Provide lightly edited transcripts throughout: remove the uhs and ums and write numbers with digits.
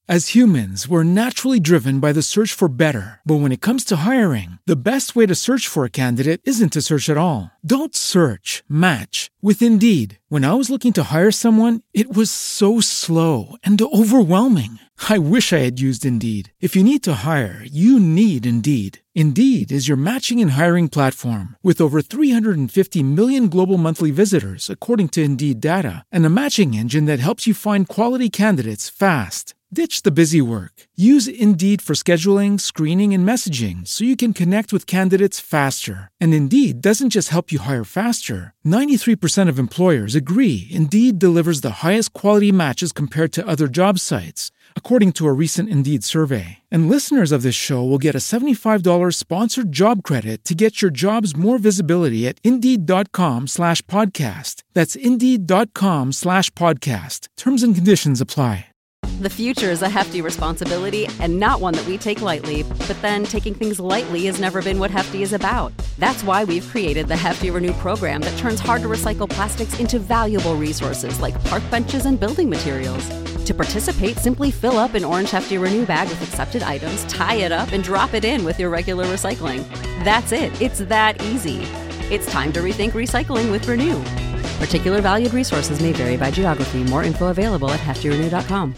As humans, we're naturally driven by the search for better. But when it comes to hiring, the best way to search for a candidate isn't to search at all. Don't search, match with Indeed. When I was looking to hire someone, it was so slow and overwhelming. I wish I had used Indeed. If you need to hire, you need Indeed. Indeed is your matching and hiring platform with over 350 million global monthly visitors, according to Indeed data, and a matching engine that helps you find quality candidates fast. Ditch the busy work. Use Indeed for scheduling, screening, and messaging so you can connect with candidates faster. And Indeed doesn't just help you hire faster. 93% of employers agree Indeed delivers the highest quality matches compared to other job sites, according to a recent Indeed survey. And listeners of this show will get a $75 sponsored job credit to get your jobs more visibility at Indeed.com/podcast. That's Indeed.com/podcast. Terms and conditions apply. The future is a hefty responsibility and not one that we take lightly. But then taking things lightly has never been what Hefty is about. That's why we've created the Hefty Renew program that turns hard-to-recycle plastics into valuable resources like park benches and building materials. To participate, simply fill up an orange Hefty Renew bag with accepted items, tie it up, and drop it in with your regular recycling. That's it. It's that easy. It's time to rethink recycling with Renew. Particular valued resources may vary by geography. More info available at heftyrenew.com.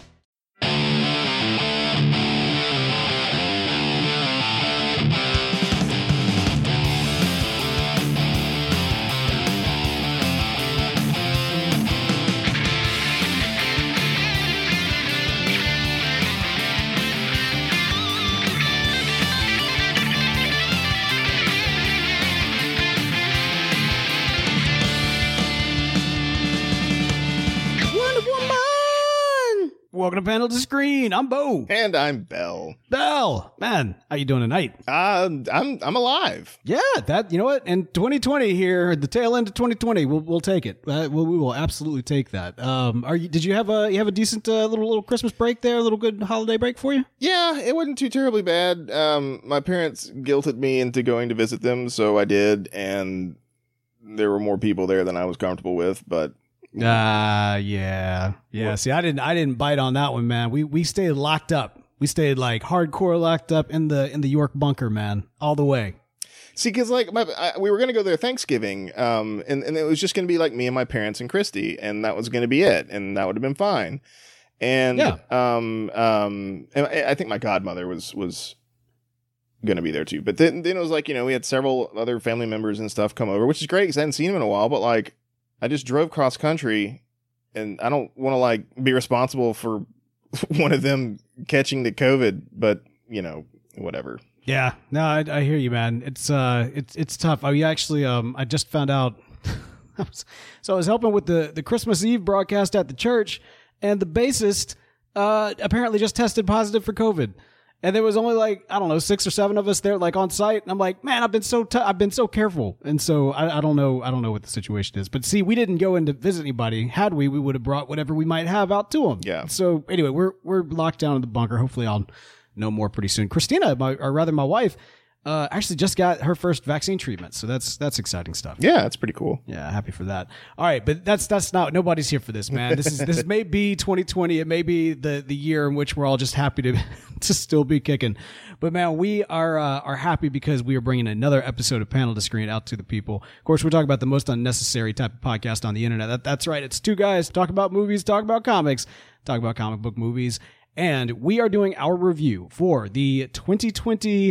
Welcome to Panel to Screen. I'm Bo. And I'm Bell. Bell, man, how you doing tonight? I'm alive. Yeah, that, you know what? And 2020 here, the tail end of 2020, we'll take it. We will absolutely take that. Did you have a decent little Christmas break there? A little good holiday break for you? Yeah, it wasn't too terribly bad. My parents guilted me into going to visit them, so I did, and there were more people there than I was comfortable with, but yeah. See, I didn't bite on that one, man. We stayed locked up. We stayed like hardcore locked up in the York bunker, man, all the way. See, because like we were gonna go there Thanksgiving, and it was just gonna be like me and my parents and Christy, and that was gonna be it, and that would have been fine. And yeah. And I think my godmother was gonna be there too. But then it was like, we had several other family members and stuff come over, which is great because I hadn't seen them in a while. But like, I just drove cross country, and I don't want to like be responsible for one of them catching the COVID, but whatever. Yeah, no, I hear you, man. It's tough. I just found out. So I was helping with the Christmas Eve broadcast at the church, and the bassist apparently just tested positive for COVID. And there was only like, I don't know, 6 or 7 of us there, like on site. And I'm like, man, I've been so careful. And so I don't know what the situation is. But see, we didn't go in to visit anybody. Had we would have brought whatever we might have out to them. Yeah. So anyway, we're locked down in the bunker. Hopefully I'll know more pretty soon. Christina, my wife, actually just got her first vaccine treatment. So that's exciting stuff. Yeah, that's pretty cool. Yeah, happy for that. All right, but that's not, nobody's here for this, man. This may be 2020. It may be the year in which we're all just happy to still be kicking. But man, we are happy because we are bringing another episode of Panel to Screen out to the people. Of course, we're talking about the most unnecessary type of podcast on the internet. That's right. It's two guys talk about movies, talk about comics, talk about comic book movies. And we are doing our review for the 2020,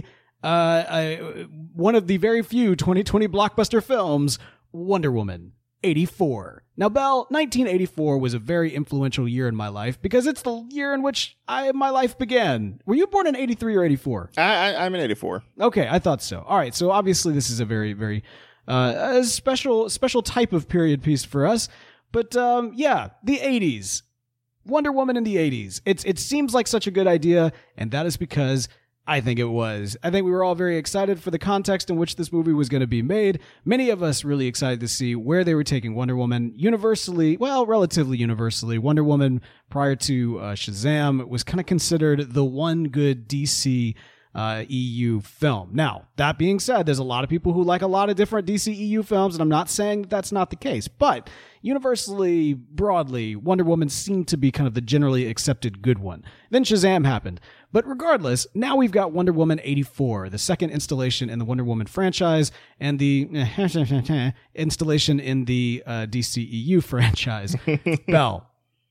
one of the very few 2020 blockbuster films, Wonder Woman 84. Now, Bell, 1984 was a very influential year in my life because it's the year in which my life began. Were you born in 83 or 84? I'm in 84. Okay, I thought so. All right, so obviously this is a very, very special type of period piece for us. But yeah, the 80s. Wonder Woman in the 80s. It seems like such a good idea, and that is because I think it was. I think we were all very excited for the context in which this movie was going to be made. Many of us really excited to see where they were taking Wonder Woman. Relatively universally, Wonder Woman prior to Shazam was kind of considered the one good DC EU film. Now, that being said, there's a lot of people who like a lot of different DC EU films, and I'm not saying that that's not the case, but universally, broadly, Wonder Woman seemed to be kind of the generally accepted good one. Then Shazam happened. But regardless, now we've got Wonder Woman 84, the second installation in the Wonder Woman franchise, and the installation in the DC EU franchise. Belle,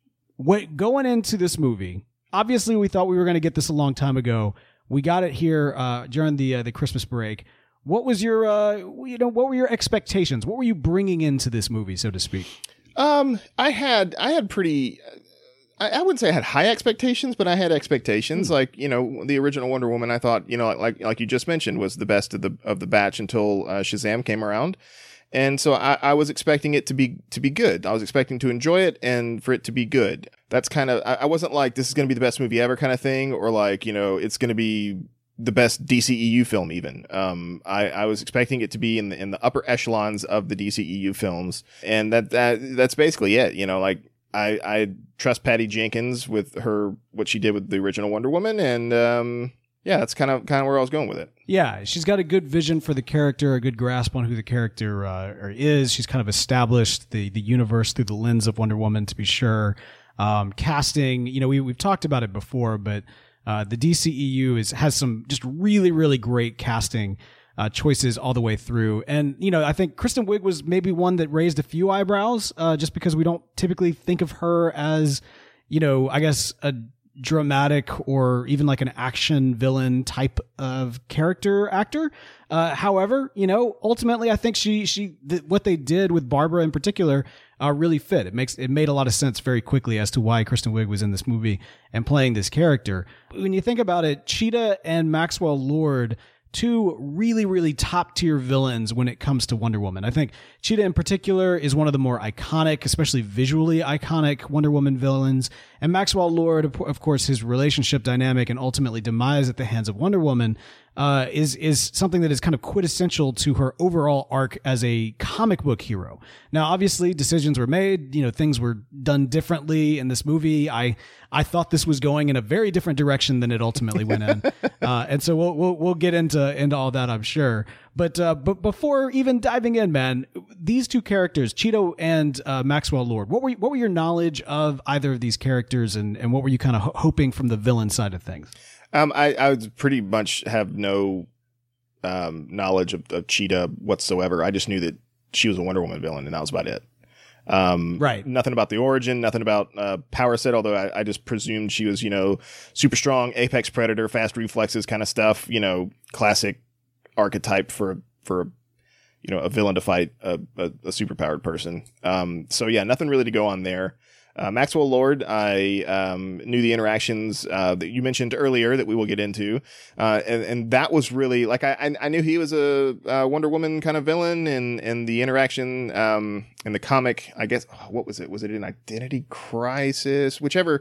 going into this movie, obviously we thought we were going to get this a long time ago. We got it here during the Christmas break. What was your, what were your expectations? What were you bringing into this movie, so to speak? I had pretty. I wouldn't say I had high expectations, but I had expectations. Like, the original Wonder Woman, I thought, like you just mentioned, was the best of the batch until Shazam came around. And so I was expecting it to be good. I was expecting to enjoy it and for it to be good. That's kind of, I wasn't like, this is going to be the best movie ever kind of thing, or like, it's going to be the best DCEU film even. I was expecting it to be in the upper echelons of the DCEU films. And that's basically it. Like, I trust Patty Jenkins with what she did with the original Wonder Woman, and yeah, that's kind of where I was going with it. Yeah, she's got a good vision for the character, a good grasp on who the character is. She's kind of established the universe through the lens of Wonder Woman, to be sure. Casting, we've talked about it before, but the DCEU has some just really, really great casting choices all the way through. And, I think Kristen Wiig was maybe one that raised a few eyebrows, just because we don't typically think of her as, I guess a dramatic or even like an action villain type of character actor. However, ultimately I think what they did with Barbara in particular, really fit. It made a lot of sense very quickly as to why Kristen Wiig was in this movie and playing this character. When you think about it, Cheetah and Maxwell Lord, two really, really top tier villains when it comes to Wonder Woman. I think Cheetah in particular is one of the more iconic, especially visually iconic Wonder Woman villains. And Maxwell Lord, of course, his relationship dynamic and ultimately demise at the hands of Wonder Woman is something that is kind of quintessential to her overall arc as a comic book hero. Now, obviously, decisions were made. Things were done differently in this movie. I thought this was going in a very different direction than it ultimately went in, and so we'll get into all that, I'm sure. But before even diving in, man, these two characters, Cheetah and Maxwell Lord, what were your knowledge of either of these characters, and what were you kind of hoping from the villain side of things? I would pretty much have no knowledge of Cheetah whatsoever. I just knew that she was a Wonder Woman villain, and that was about it. Right. Nothing about the origin, nothing about power set, although I just presumed she was, super strong, apex predator, fast reflexes kind of stuff, classic archetype for a villain to fight a superpowered person. So yeah, nothing really to go on there. Maxwell Lord, I knew the interactions that you mentioned earlier that we will get into, and that was really like I knew he was a Wonder Woman kind of villain, and the interaction in the comic, I guess, what was it? Was it in Identity Crisis? Whichever.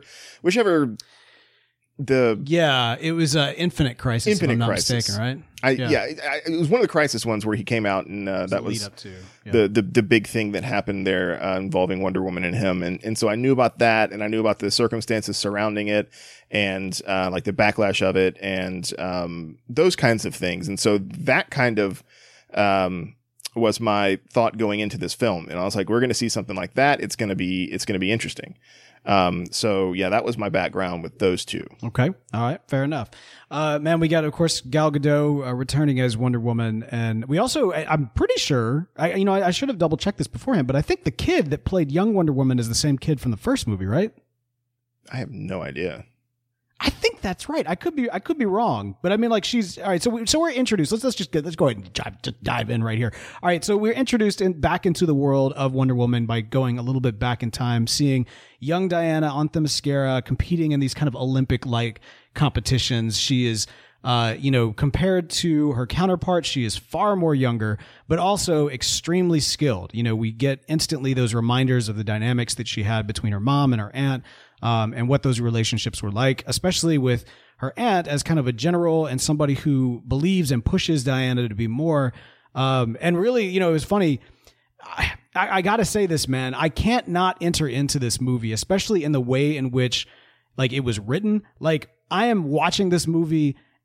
It was Infinite Crisis. If I'm not mistaken, right? It was one of the Crisis ones where he came out, and that was lead up to the big thing that happened there involving Wonder Woman and him, and so I knew about that, and I knew about the circumstances surrounding it, and like the backlash of it, and those kinds of things, and so that kind of was my thought going into this film, and I was like, we're going to see something like that. It's going to be interesting. So yeah, that was my background with those two. Okay. All right. Fair enough. Man, we got, of course, Gal Gadot returning as Wonder Woman. And we also, I'm pretty sure, I should have double checked this beforehand, but I think the kid that played young Wonder Woman is the same kid from the first movie, right? I have no idea. I think that's right. I could be wrong, but I mean, like, she's all right. So we're introduced. Let's go ahead and dive in right here. All right. So we're introduced back into the world of Wonder Woman by going a little bit back in time, seeing young Diana on Themyscira competing in these kind of Olympic-like competitions. She is, compared to her counterpart, she is far more younger, but also extremely skilled. We get instantly those reminders of the dynamics that she had between her mom and her aunt. And what those relationships were like, especially with her aunt as kind of a general and somebody who believes and pushes Diana to be more. And really, it was funny. I got to say this, man. I can't not enter into this movie, especially in the way in which, like, it was written. Like, I am watching this movie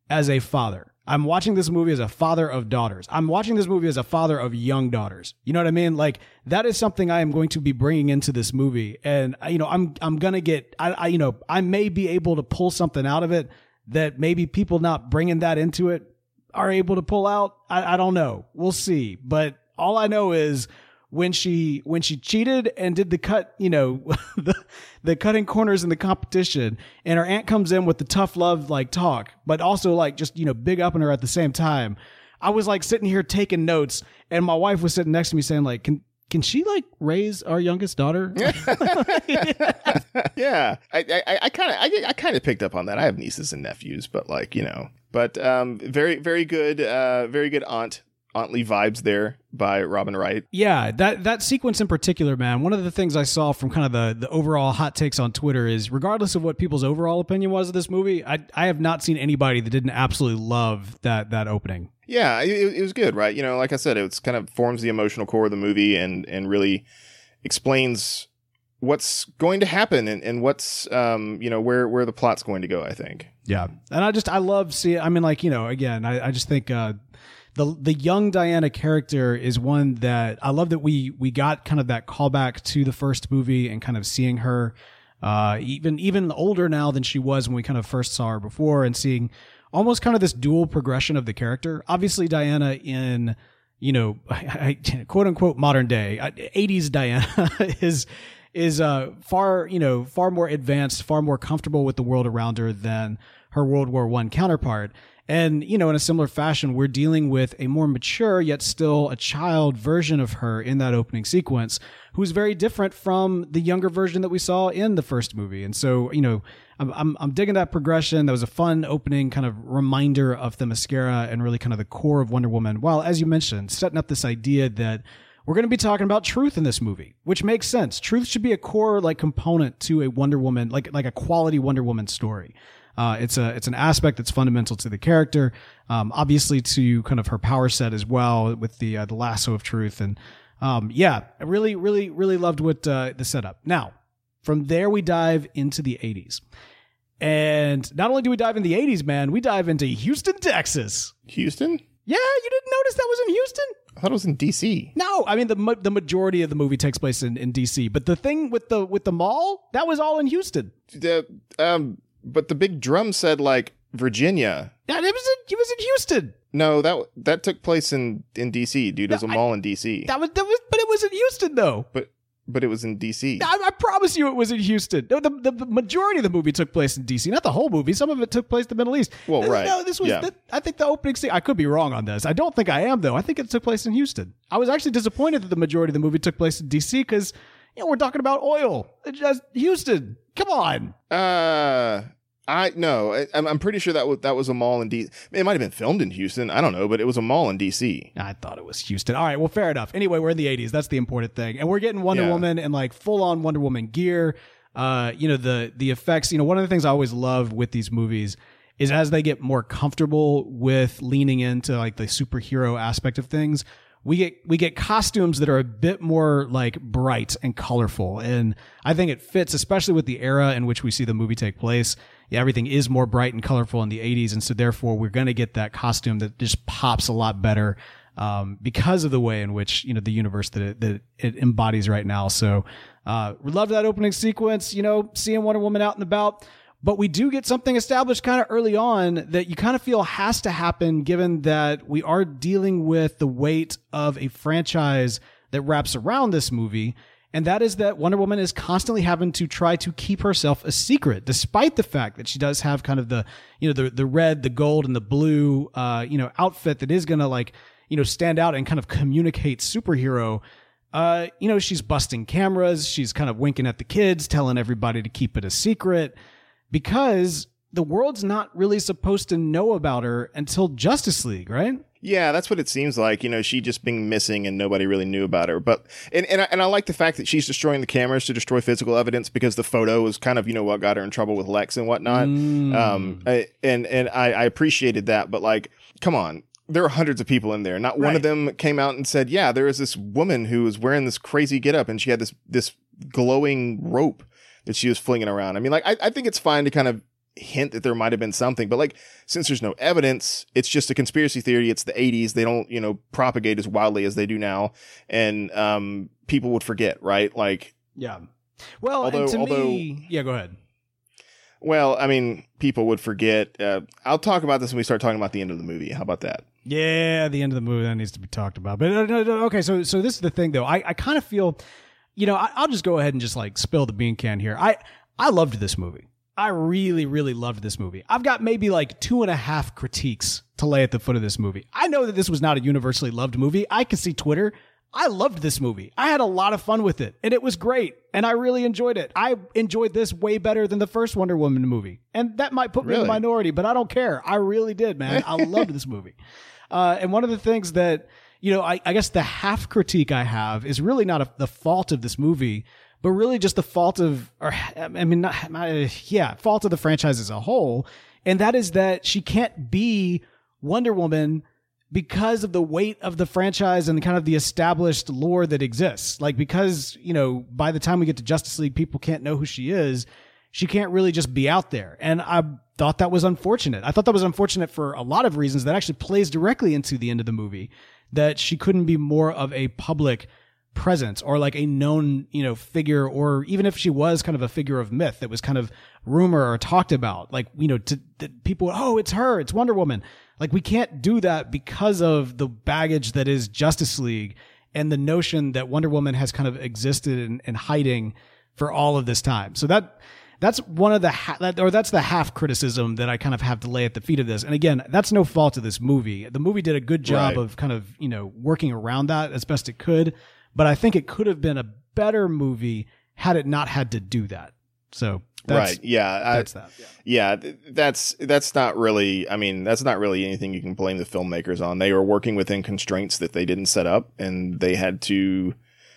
as a father. I'm watching this movie as a father of daughters. I'm watching this movie as a father of young daughters. You know what I mean? Like, that is something I am going to be bringing into this movie. And, I'm going to get, I may be able to pull something out of it that maybe people not bringing that into it are able to pull out. I don't know. We'll see. But all I know is when she cheated and did the cut, the cutting corners in the competition, and her aunt comes in with the tough love, like, talk, but also like just, big up on her at the same time. I was like sitting here taking notes, and my wife was sitting next to me saying like, can she like raise our youngest daughter? Yeah. I kind of picked up on that. I have nieces and nephews, but like, very, very good auntly vibes there by Robin Wright. Yeah, that sequence in particular, man, one of the things I saw from kind of the overall hot takes on Twitter is, regardless of what people's overall opinion was of this movie, I have not seen anybody that didn't absolutely love that opening. Yeah, it was good, right? Like I said, it's kind of forms the emotional core of the movie and really explains what's going to happen and what's where the plot's going to go, I think. Yeah. And I love seeing, I mean, like, again, I just think the young Diana character is one that I love, that we got kind of that callback to the first movie, and kind of seeing her even older now than she was when we kind of first saw her before, and seeing almost kind of this dual progression of the character. Obviously, Diana in, quote unquote modern day 80s Diana is far more advanced, far more comfortable with the world around her than her World War I counterpart. And, in a similar fashion, we're dealing with a more mature, yet still a child version of her in that opening sequence, who's very different from the younger version that we saw in the first movie. And so, I'm digging that progression. That was a fun opening kind of reminder of the mascara and really kind of the core of Wonder Woman. While, as you mentioned, setting up this idea that we're going to be talking about truth in this movie, which makes sense. Truth should be a core like component to a Wonder Woman, like a quality Wonder Woman story. It's an aspect that's fundamental to the character, obviously to kind of her power set as well, with the lasso of truth. And I really, really, really loved what the setup. Now, from there we dive into the 80s. And not only do we dive into the 80s, man, we dive into Houston, Texas. Houston? Yeah, you didn't notice that was in Houston? I thought it was in DC. No, I mean the majority of the movie takes place in DC, but the thing with the mall, that was all in Houston. But the big drum said like Virginia. Yeah, it was in Houston. No, that took place in DC, dude. There's a mall in DC. But it was in Houston though. But it was in DC. I promise you it was in Houston. No, the majority of the movie took place in DC. Not the whole movie. Some of it took place in the Middle East. Well, right. No, this was, I think the opening scene, I could be wrong on this. I don't think I am, though. I think it took place in Houston. I was actually disappointed that the majority of the movie took place in DC because, we're talking about oil. It's just Houston. Come on. I'm pretty sure that was a mall in DC. It might have been filmed in Houston. I don't know, but it was a mall in DC. I thought it was Houston. All right, well, fair enough. Anyway, we're in the 80s. That's the important thing. And we're getting Wonder Woman in like full-on Wonder Woman gear. The effects. One of the things I always love with these movies is as they get more comfortable with leaning into like the superhero aspect of things, we get costumes that are a bit more like bright and colorful. And I think it fits, especially with the era in which we see the movie take place. Yeah, everything is more bright and colorful in the 80s. And so therefore we're going to get that costume that just pops a lot better because of the way in which, the universe that it embodies right now. So we love that opening sequence, seeing Wonder Woman out and about. But we do get something established kind of early on that you kind of feel has to happen, given that we are dealing with the weight of a franchise that wraps around this movie. And that is that Wonder Woman is constantly having to try to keep herself a secret, despite the fact that she does have kind of the red, the gold, and the blue, outfit that is going to stand out and kind of communicate superhero. She's busting cameras. She's kind of winking at the kids, telling everybody to keep it a secret, because the world's not really supposed to know about her until Justice League, right? Yeah, that's what it seems like. She just being missing and nobody really knew about her. But and I like the fact that she's destroying the cameras to destroy physical evidence, because the photo was kind of what got her in trouble with Lex and whatnot. I appreciated that. But like, come on. There are hundreds of people in there. Not one of them came out and said, yeah, there is this woman who was wearing this crazy getup and she had this glowing rope that she was flinging around. I mean, like, I think it's fine to kind of hint that there might have been something. But like, since there's no evidence, it's just a conspiracy theory. It's the 80s. They don't, propagate as wildly as they do now. And people would forget, right? Like, yeah. Well, go ahead. Well, I mean, people would forget. I'll talk about this when we start talking about the end of the movie. How about that? Yeah, the end of the movie, that needs to be talked about. But okay, so this is the thing, though. I kind of feel, I'll just go ahead and just like spill the bean can here. I loved this movie. I really, really loved this movie. I've got maybe like 2.5 critiques to lay at the foot of this movie. I know that this was not a universally loved movie. I can see Twitter. I loved this movie. I had a lot of fun with it, and it was great, and I really enjoyed it. I enjoyed this way better than the first Wonder Woman movie, and that might put me in the minority, but I don't care. I really did, man. I loved this movie. And one of the things that, I guess the half critique I have is really not the fault of this movie, but really just the fault of, fault of the franchise as a whole, and that is that she can't be Wonder Woman because of the weight of the franchise and kind of the established lore that exists. Like, because, by the time we get to Justice League, people can't know who she is. She can't really just be out there. And I thought that was unfortunate. I thought that was unfortunate for a lot of reasons that actually plays directly into the end of the movie, that she couldn't be more of a public presence or like a known, figure, or even if she was kind of a figure of myth that was kind of rumor or talked about, like, to people, oh, it's her, it's Wonder Woman. Like, we can't do that because of the baggage that is Justice League and the notion that Wonder Woman has kind of existed in hiding for all of this time. So that's one of that's the half criticism that I kind of have to lay at the feet of this. And again, that's no fault of this movie. The movie did a good job of kind of, working around that as best it could. But I think it could have been a better movie had it not had to do that. So that's that. Yeah, that's not really, I mean, that's not really anything you can blame the filmmakers on. They were working within constraints that they didn't set up, and they had to,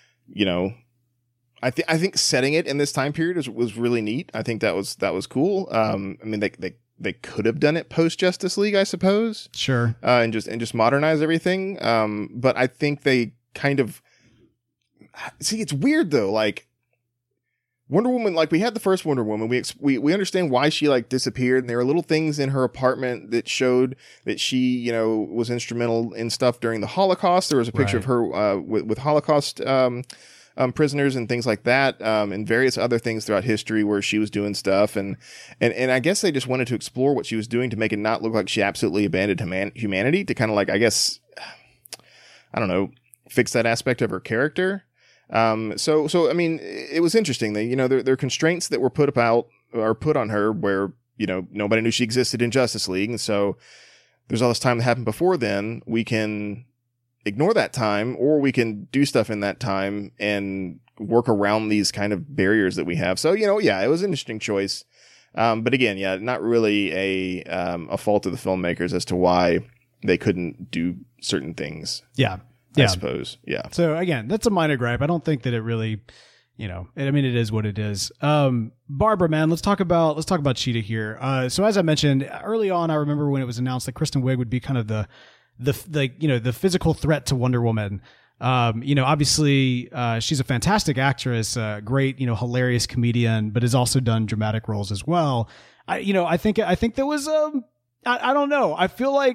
I think setting it in this time period was really neat. I think that was cool. I mean, they could have done it post Justice League, I suppose. Sure. And just modernize everything. But I think they kind of see, it's weird though. Like, Wonder Woman, like, we had the first Wonder Woman. We understand why she like disappeared, and there are little things in her apartment that showed that she, was instrumental in stuff during the Holocaust. There was a picture of her with Holocaust prisoners and things like that, and various other things throughout history where she was doing stuff, and I guess they just wanted to explore what she was doing to make it not look like she absolutely abandoned humanity, to kind of like, I guess, I don't know, fix that aspect of her character. So I mean, it was interesting that, there are constraints that were put on her where, nobody knew she existed in Justice League. And so there's all this time that happened before then. We can ignore that time, or we can do stuff in that time and work around these kind of barriers that we have. So, it was an interesting choice. But again, not really a fault of the filmmakers as to why they couldn't do certain things. Yeah. I suppose. Yeah. So again, that's a minor gripe. I don't think that it really, it is what it is. Barbara, man, let's talk about Cheetah here. So as I mentioned early on, I remember when it was announced that Kristen Wiig would be kind of the physical threat to Wonder Woman. Obviously, she's a fantastic actress, great, hilarious comedian, but has also done dramatic roles as well. I think there was, I don't know. I feel like,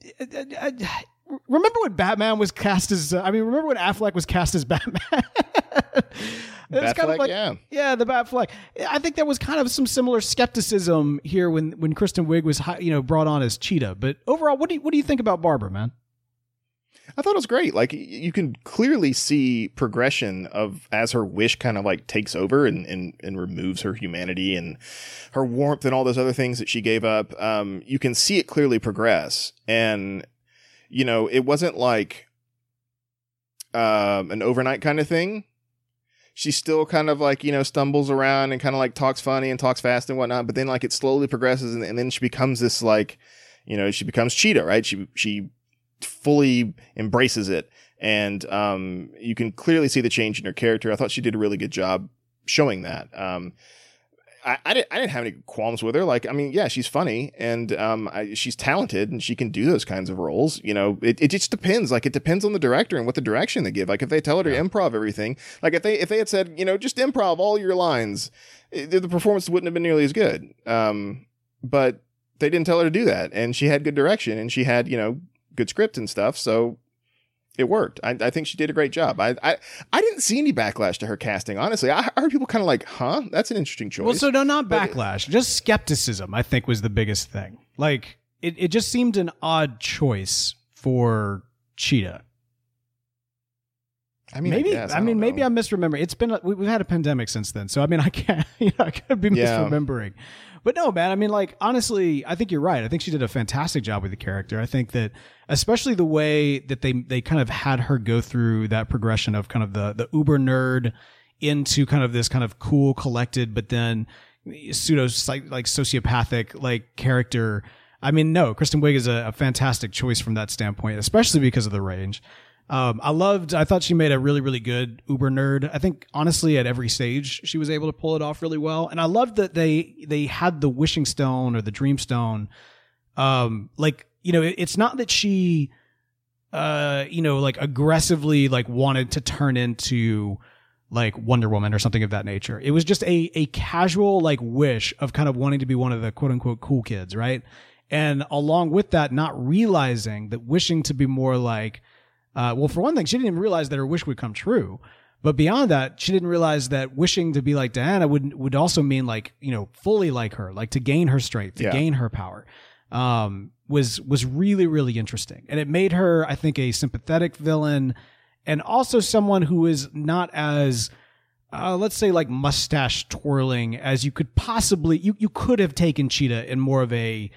remember when Batman was cast as, remember when Affleck was cast as Batman? Batfleck, kind of like, yeah, the Batfleck. I think there was kind of some similar skepticism here when Kristen Wiig was, brought on as Cheetah. But overall, what do you think about Barbara, man? I thought it was great. Like, you can clearly see progression of as her wish kind of like takes over and removes her humanity and her warmth and all those other things that she gave up. You can see it clearly progress. And it wasn't like an overnight kind of thing. She still kind of like, stumbles around and kind of like talks funny and talks fast and whatnot. But then like it slowly progresses and then she becomes this like, she becomes Cheetah, right? She fully embraces it. And you can clearly see the change in her character. I thought she did a really good job showing that. I didn't have any qualms with her. Like, she's funny and she's talented and she can do those kinds of roles. It just depends. Like, it depends on the director and what the direction they give. Like, if they tell her to improv everything, like if they had said, just improv all your lines, the performance wouldn't have been nearly as good. but they didn't tell her to do that. And she had good direction and she had, you know, good script and stuff. So it worked. I think she did a great job. I didn't see any backlash to her casting, honestly. I heard people kind of like, huh? That's an interesting choice. Well, so no, not backlash, just skepticism, I think, was the biggest thing. Like, it just seemed an odd choice for Cheetah. I mean, maybe I maybe I'm misremembering. It's been we've had a pandemic since then, so I mean, I can't, I could be misremembering. But no, man, I mean, like, honestly, I think you're right. I think she did a fantastic job with the character. I think that especially the way that they kind of had her go through that progression of kind of the uber nerd into kind of this kind of cool, collected, but then pseudo like sociopathic like character. I mean, no, Kristen Wiig is a fantastic choice from that standpoint, especially because of the range. I thought she made a really, really good uber nerd. I think honestly at every stage she was able to pull it off really well. And I loved that they had the wishing stone or the dream stone. Like, you know, it's not that she, you know, like aggressively like wanted to turn into like Wonder Woman or something of that nature. It was just a casual like wish of kind of wanting to be one of the quote unquote cool kids. Right. And along with that, not realizing that wishing to be more like, well, for one thing, she didn't even realize that her wish would come true. But beyond that, she didn't realize that wishing to be like Diana would also mean like, you know, fully like her, like to gain her strength, to gain her power, was really, really interesting. And it made her, I think, a sympathetic villain and also someone who is not as, let's say, like mustache twirling as you could possibly, you could have taken Cheetah in more of a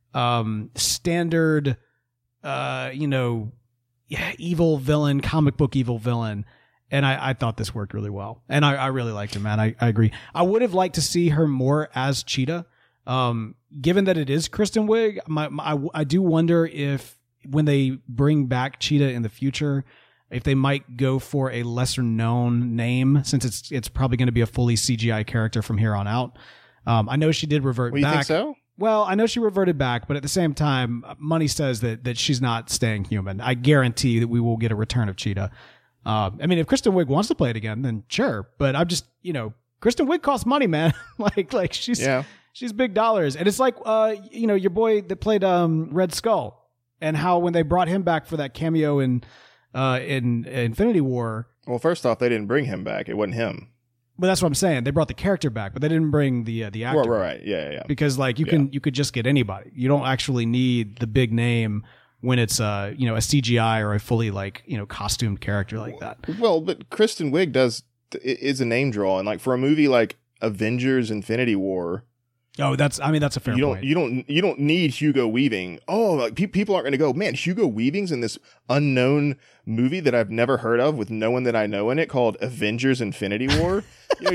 standard, you know, evil villain, comic book evil villain. And I thought this worked really well. And I really liked it, man. I agree. I would have liked to see her more as Cheetah. Given that it is Kristen Wiig, I do wonder if when they bring back Cheetah in the future, if they might go for a lesser known name, since it's probably going to be a fully CGI character from here on out. I know she did revert back. You think so? Well, I know she reverted back, but at the same time, money says that she's not staying human. I guarantee that we will get a return of Cheetah. I mean, if Kristen Wiig wants to play it again, then sure. But I'm just, you know, Kristen Wiig costs money, man. like she's big dollars. And it's like, you know, your boy that played Red Skull and how when they brought him back for that cameo in Infinity War. Well, first off, they didn't bring him back. It wasn't him. But that's what I'm saying. They brought the character back, but they didn't bring the actor. Right. Yeah. Because like you could just get anybody. You don't actually need the big name when it's you know, a CGI or a fully like, you know, costumed character like that. Well, but Kristen Wiig is a name draw, and like for a movie like Avengers: Infinity War. Oh, that's a fair point. You don't need Hugo Weaving. Oh, like people aren't going to go, man, Hugo Weaving's in this unknown movie that I've never heard of with no one that I know in it called Avengers: Infinity War.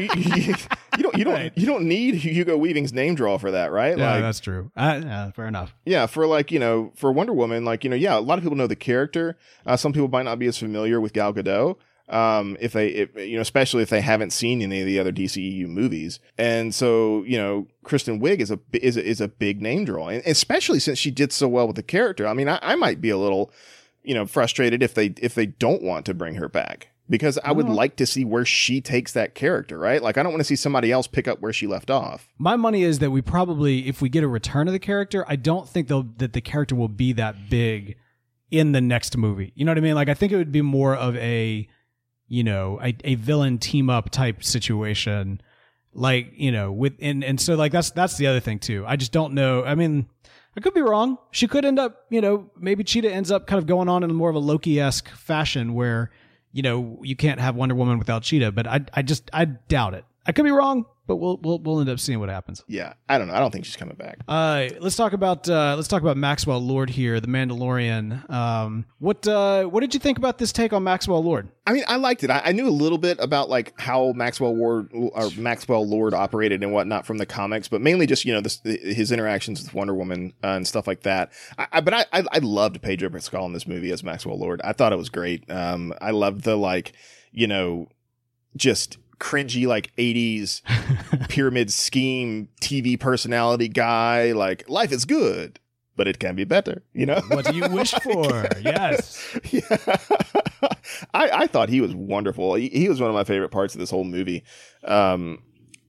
You don't need Hugo Weaving's name draw for that, right? Yeah, like, that's true. Yeah, fair enough. Yeah, for like, you know, for Wonder Woman, like, you know, yeah, a lot of people know the character. Some people might not be as familiar with Gal Gadot. If you know, especially if they haven't seen any of the other DCEU movies. And so, you know, Kristen Wiig is a big name draw, and especially since she did so well with the character. I mean, I might be a little, you know, frustrated if they don't want to bring her back, because I would like to see where she takes that character, right? Like, I don't want to see somebody else pick up where she left off. My money is that we probably, if we get a return of the character, I don't think that the character will be that big in the next movie. You know what I mean? Like, I think it would be more of a, you know, a villain team up type situation, like, you know, and so like that's the other thing too. I just don't know. I mean, I could be wrong. She could end up, you know, maybe Cheetah ends up kind of going on in more of a Loki-esque fashion where, you know, you can't have Wonder Woman without Cheetah, but I doubt it. I could be wrong, but we'll end up seeing what happens. Yeah, I don't know. I don't think she's coming back. Let's talk about Maxwell Lord here, the Mandalorian. What did you think about this take on Maxwell Lord? I mean, I liked it. I knew a little bit about like how Maxwell Lord operated and whatnot from the comics, but mainly just, you know, his interactions with Wonder Woman and stuff like that. But I loved Pedro Pascal in this movie as Maxwell Lord. I thought it was great. I loved the, like, you know, just cringy like 80s pyramid scheme TV personality guy, like, life is good but it can be better, you know. What do you wish for? Yes. Yeah. I thought he was wonderful. He was one of my favorite parts of this whole movie. But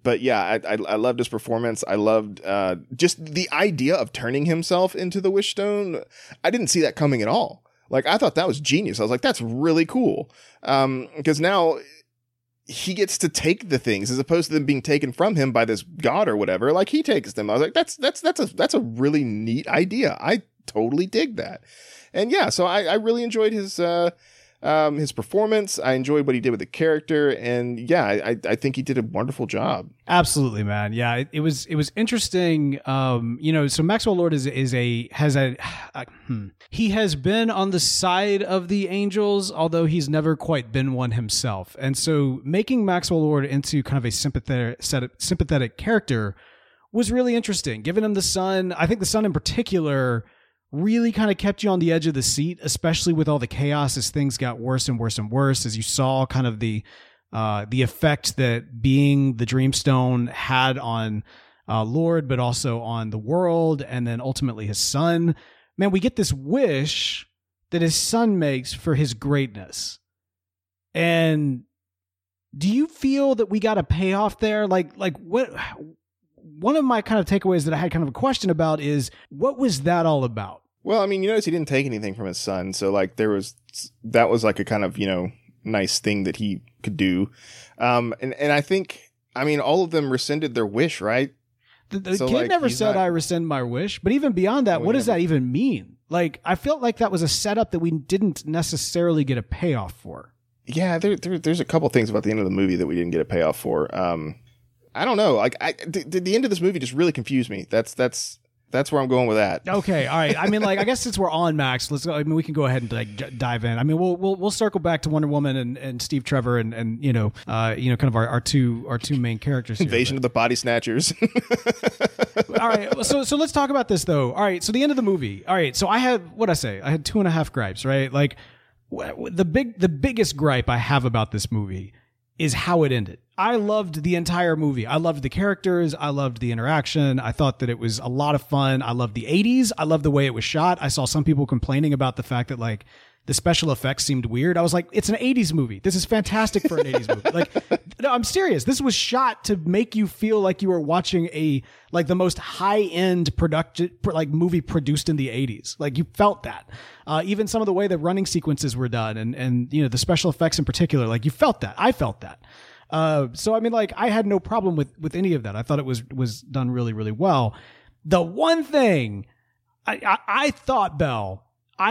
but yeah, I loved his performance. I loved just the idea of turning himself into the Wish Stone. I didn't see that coming at all. Like, I thought that was genius. I was like, that's really cool. Because now he gets to take the things as opposed to them being taken from him by this god or whatever. Like, he takes them. I was like, that's a really neat idea. I totally dig that. And yeah, so I really enjoyed his performance. I enjoyed what he did with the character, and yeah, I think he did a wonderful job. Absolutely, man. Yeah, it was interesting. So Maxwell Lord he has been on the side of the angels, although he's never quite been one himself. And so making Maxwell Lord into kind of a sympathetic character was really interesting. Giving him the sun, I think the sun in particular really kind of kept you on the edge of the seat, especially with all the chaos as things got worse and worse and worse, as you saw kind of the effect that being the Dreamstone had on Lord, but also on the world, and then ultimately his son. Man, we get this wish that his son makes for his greatness. And do you feel that we got a payoff there? Like what? One of my kind of takeaways that I had kind of a question about is, what was that all about? Well, I mean, you notice he didn't take anything from his son. So like that was like a kind of, nice thing that he could do. And I think, I mean, all of them rescinded their wish, right? The kid never said, I rescind my wish. But even beyond that, what does that even mean? Like, I felt like that was a setup that we didn't necessarily get a payoff for. Yeah, there's a couple things about the end of the movie that we didn't get a payoff for. I don't know. Like, the end of this movie just really confused me. That's where I'm going with that. Okay, all right. I mean, like, I guess since we're on Max, we can go ahead and like dive in. I mean, we'll circle back to Wonder Woman and Steve Trevor and kind of our two main characters here. Invasion of the Body Snatchers. All right, so let's talk about this though. All right, so the end of the movie. All right, so I had 2.5 gripes, right? Like, the biggest gripe I have about this movie is how it ended. I loved the entire movie. I loved the characters. I loved the interaction. I thought that it was a lot of fun. I loved the 80s. I loved the way it was shot. I saw some people complaining about the fact that like the special effects seemed weird. I was like, it's an 80s movie. This is fantastic for an 80s movie. Like, no, I'm serious. This was shot to make you feel like you were watching the most high-end movie produced in the 80s. Like, you felt that. Even some of the way the running sequences were done and the special effects in particular, like, you felt that. I felt that. So I mean, like, I had no problem with any of that. I thought it was done really, really well. The one thing I thought, Bell,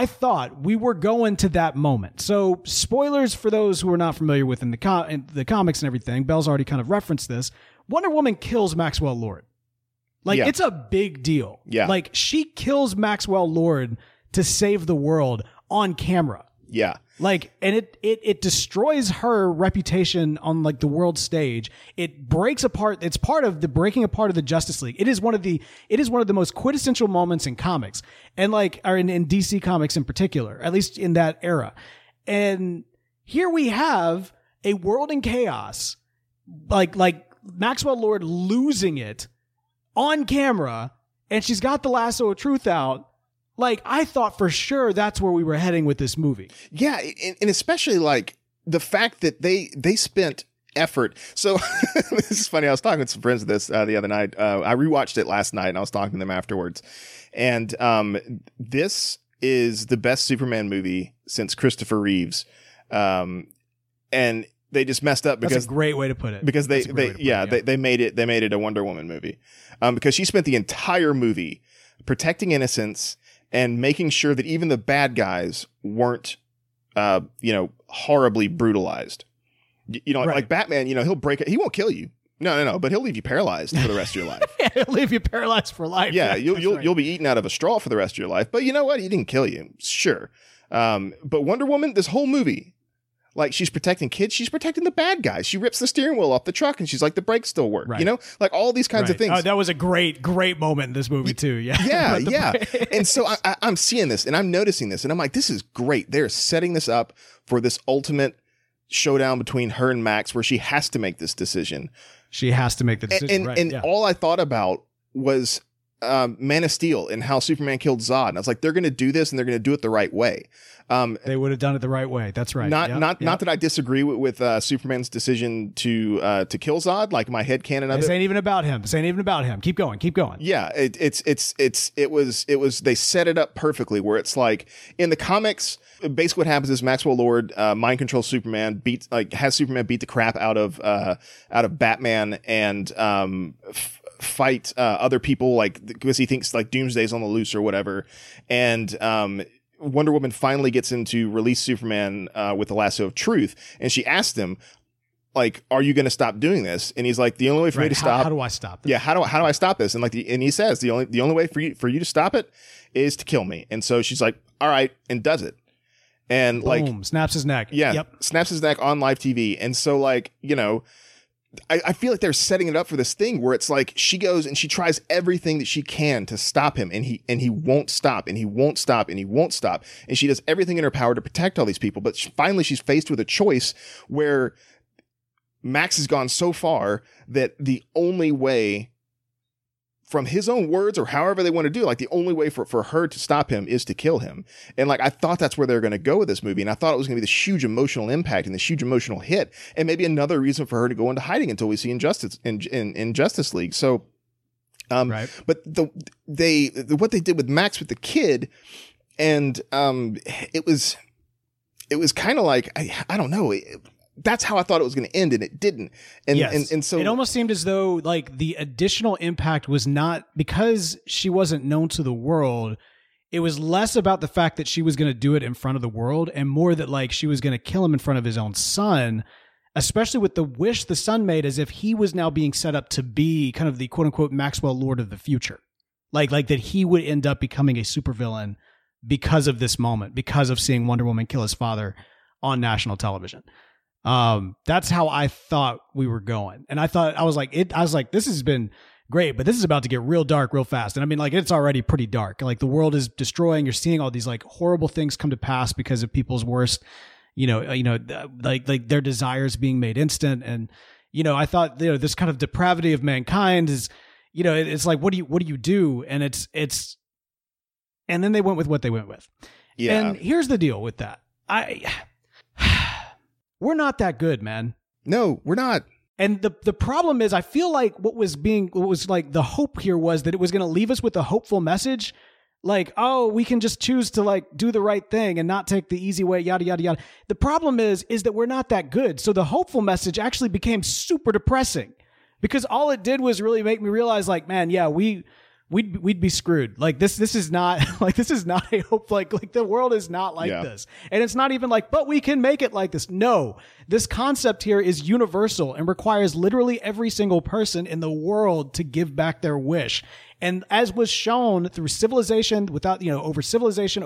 we were going to that moment. So spoilers for those who are not familiar with in the comics and everything. Bell's already kind of referenced this. Wonder Woman kills Maxwell Lord. Like, it's a big deal. Yeah. Like, she kills Maxwell Lord to save the world on camera. Yeah. Like, and it destroys her reputation on like the world stage. It breaks apart. It's part of the breaking apart of the Justice League. It is one of the most quintessential moments in comics, and in DC Comics in particular, at least in that era. And here we have a world in chaos, like Maxwell Lord losing it on camera, and she's got the lasso of truth out. Like, I thought for sure that's where we were heading with this movie. Yeah, and especially, like, the fact that they spent effort. So, this is funny. I was talking with some friends of this the other night. I rewatched it last night, and I was talking to them afterwards. And this is the best Superman movie since Christopher Reeves. And they just messed up because... That's a great way to put it. Because they made it a Wonder Woman movie. Because she spent the entire movie protecting innocence and making sure that even the bad guys weren't, horribly brutalized. Right. Like Batman, he'll break it. He won't kill you. No, but he'll leave you paralyzed for the rest of your life. Yeah, he'll leave you paralyzed for life. Yeah, you'll be eaten out of a straw for the rest of your life. But you know what? He didn't kill you. Sure. But Wonder Woman, this whole movie, like, she's protecting kids. She's protecting the bad guys. She rips the steering wheel off the truck and she's like, the brakes still work. Right. Like all these kinds of things. Oh, that was a great moment in this movie too. Yeah. Yeah. And so I'm seeing this and I'm noticing this and I'm like, this is great. They're setting this up for this ultimate showdown between her and Max where she has to make this decision. She has to make the decision. And all I thought about was Man of Steel and how Superman killed Zod. And I was like, they're going to do this and they're going to do it the right way. They would have done it the right way. That's right. Not that I disagree with Superman's decision to kill Zod. Like my headcanon of it. This ain't even about him. This ain't even about him. Keep going. Keep going. Yeah, it was they set it up perfectly where it's like in the comics, basically what happens is Maxwell Lord mind controls Superman, has Superman beat the crap out of Batman and fight other people, like because he thinks like Doomsday's on the loose or whatever, and Wonder Woman finally gets him to release Superman with the lasso of truth, and she asked him, like, are you going to stop doing this? And he's like, the only way for me to stop. How do I stop this? Yeah, how do I stop this? And and he says the only way for you to stop it is to kill me. And so she's like, all right, and does it. And boom, snaps his neck. Yeah, yep. Snaps his neck on live TV. And so like, you know, I feel like they're setting it up for this thing where it's like she goes and she tries everything that she can to stop him, and he won't stop, and he won't stop, and he won't stop, and she does everything in her power to protect all these people. But finally, she's faced with a choice where Max has gone so far that the only way, from his own words or however they want to do, like the only way for her to stop him is to kill him. And like, I thought that's where they're going to go with this movie. And I thought it was going to be this huge emotional impact and this huge emotional hit. And maybe another reason for her to go into hiding until we see Injustice in Justice League. So, right. But what they did with Max with the kid, and it was kind of like, I don't know. That's how I thought it was going to end, and it didn't. And, yes. and so it almost seemed as though like the additional impact was not because she wasn't known to the world. It was less about the fact that she was going to do it in front of the world and more that like she was going to kill him in front of his own son, especially with the wish the son made as if he was now being set up to be kind of the quote unquote Maxwell Lord of the future. Like that he would end up becoming a supervillain because of this moment, because of seeing Wonder Woman kill his father on national television. That's how I thought we were going. And I was like, this has been great, but this is about to get real dark real fast. And I mean, like, it's already pretty dark. Like the world is destroying. You're seeing all these like horrible things come to pass because of people's worst, like their desires being made instant. And, I thought, this kind of depravity of mankind is, it's like, what do you do? And and then they went with what they went with. Yeah. And here's the deal with that. We're not that good, man. No, we're not. And the problem is, I feel like what was like the hope here was that it was going to leave us with a hopeful message. Like, oh, we can just choose to like do the right thing and not take the easy way, yada, yada, yada. The problem is that we're not that good. So the hopeful message actually became super depressing because all it did was really make me realize like, man, yeah, we'd be screwed. Like this is not a hope. Like the world is not like this. And it's not even like, but we can make it like this. No, this concept here is universal and requires literally every single person in the world to give back their wish. And as was shown through civilization without, over civilization,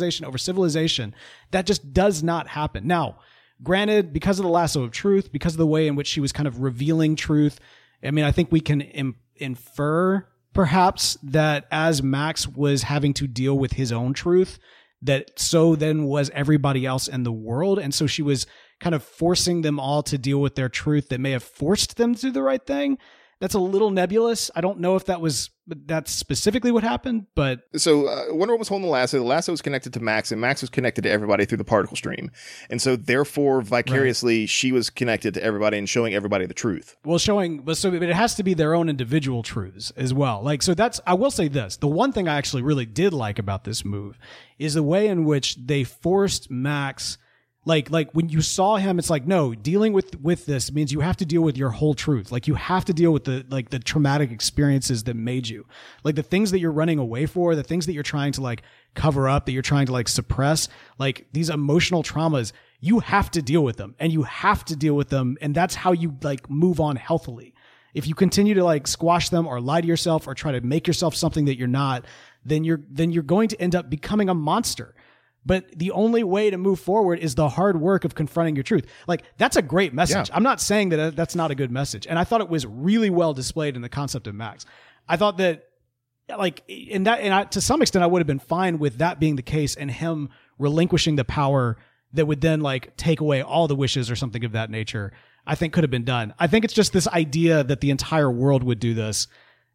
that just does not happen. Now, granted, because of the lasso of truth, because of the way in which she was kind of revealing truth, I mean, I think we can infer perhaps that as Max was having to deal with his own truth, that so then was everybody else in the world. And so she was kind of forcing them all to deal with their truth that may have forced them to do the right thing. That's a little nebulous. I don't know if that's specifically what happened, but... So Wonder Woman was holding the lasso. The lasso was connected to Max, and Max was connected to everybody through the particle stream. And so therefore, vicariously, she was connected to everybody and showing everybody the truth. Well, but it has to be their own individual truths as well. Like, so I will say this. The one thing I actually really did like about this move is the way in which they forced Max... Like when you saw him, it's like, no, dealing with this means you have to deal with your whole truth. Like you have to deal with the traumatic experiences that made you, like the things that you're running away for, the things that you're trying to like cover up, that you're trying to like suppress, like these emotional traumas, you have to deal with them and you have to deal with them. And that's how you like move on healthily. If you continue to like squash them or lie to yourself or try to make yourself something that you're not, then you're going to end up becoming a monster. But the only way to move forward is the hard work of confronting your truth. Like, that's a great message. Yeah. I'm not saying that that's not a good message. And I thought it was really well displayed in the concept of Max. I thought that, like, to some extent, I would have been fine with that being the case and him relinquishing the power that would then, like, take away all the wishes or something of that nature. I think could have been done. I think it's just this idea that the entire world would do this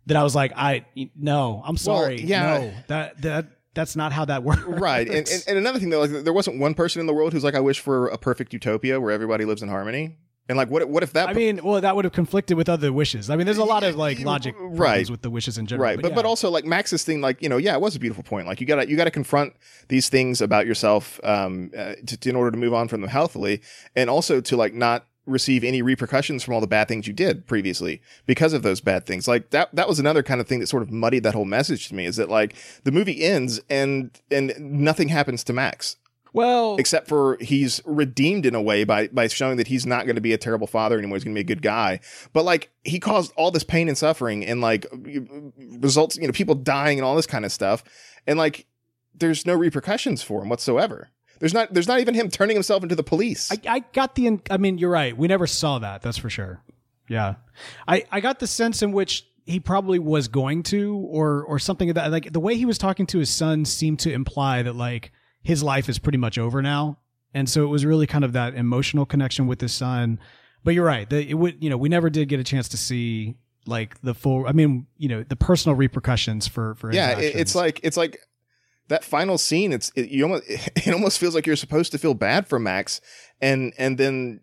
that I was like, no, I'm sorry. Well, yeah. No, that's not how that works. Right. And another thing though, like there wasn't one person in the world who's like, I wish for a perfect utopia where everybody lives in harmony. And like, what if that? I mean, well, that would have conflicted with other wishes. I mean, there's a lot of like logic problems with the wishes in general. Right. But also like Max's thing, like, it was a beautiful point. Like you gotta confront these things about yourself, in order to move on from them healthily, and also to like not receive any repercussions from all the bad things you did previously because of those bad things. Like that was another kind of thing that sort of muddied that whole message to me, is that like the movie ends and nothing happens to Max. Well, except for he's redeemed in a way by showing that he's not going to be a terrible father anymore. He's going to be a good guy. But like he caused all this pain and suffering and like results, people dying and all this kind of stuff. And like there's no repercussions for him whatsoever. There's not even him turning himself into the police. I mean, you're right. We never saw that. That's for sure. Yeah. I got the sense in which he probably was going to, or something of that. Like the way he was talking to his son seemed to imply that like his life is pretty much over now. And so it was really kind of that emotional connection with his son. But you're right. We never did get a chance to see like the full, the personal repercussions for his actions. It's like that final scene. It almost feels like you're supposed to feel bad for Max. And then,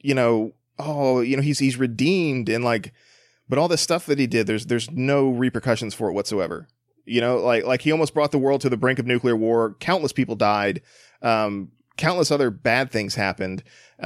he's redeemed and like, but all this stuff that he did, there's no repercussions for it whatsoever. Like he almost brought the world to the brink of nuclear war. Countless people died. Countless other bad things happened.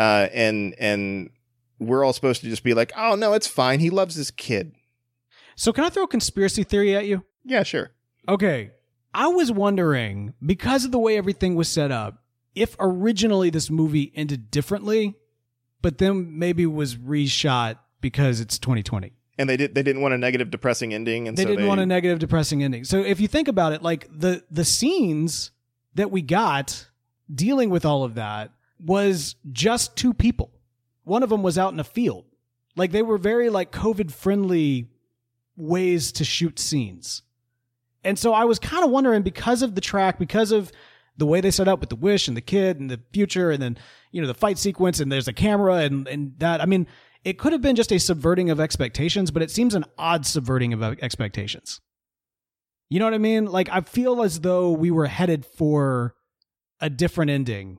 And we're all supposed to just be like, oh no, it's fine. He loves his kid. So can I throw a conspiracy theory at you? Yeah, sure. Okay. I was wondering, because of the way everything was set up, if originally this movie ended differently, but then maybe was reshot because it's 2020. And they didn't want a negative, depressing ending. And they didn't want a negative, depressing ending. So if you think about it, like the scenes that we got dealing with all of that was just two people. One of them was out in a field. Like they were very like COVID friendly ways to shoot scenes. And so I was kind of wondering, because of the track, because of the way they set up with the wish and the kid and the future, and then, the fight sequence, and there's a camera and that, I mean, it could have been just a subverting of expectations, but it seems an odd subverting of expectations. You know what I mean? Like, I feel as though we were headed for a different ending.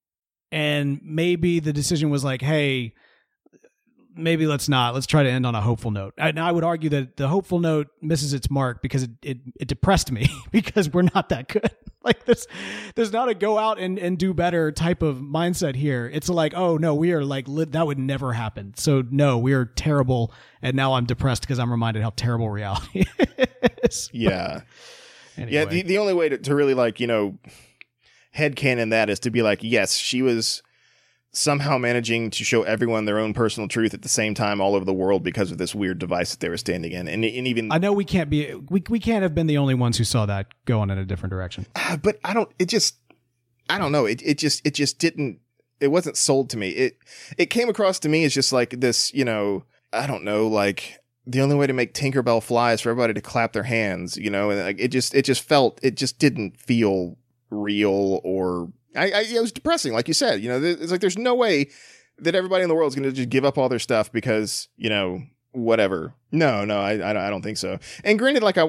And maybe the decision was like, hey, maybe let's try to end on a hopeful note. And I would argue that the hopeful note misses its mark because it depressed me because we're not that good. Like there's not a go out and do better type of mindset here. It's like, oh no, we are like, that would never happen. So no, we are terrible. And now I'm depressed because I'm reminded how terrible reality is. Yeah. Anyway. Yeah. The only way to really like, headcanon that is to be like, yes, she was somehow managing to show everyone their own personal truth at the same time all over the world because of this weird device that they were standing in. And even I know we can't have been the only ones who saw that going in a different direction. But I don't know. It just didn't, it wasn't sold to me. It came across to me as just like this, I don't know, like the only way to make Tinkerbell fly is for everybody to clap their hands, and like it just didn't feel real, or it was depressing, like you said. It's like there's no way that everybody in the world is going to just give up all their stuff because whatever. No, I don't think so. And granted, like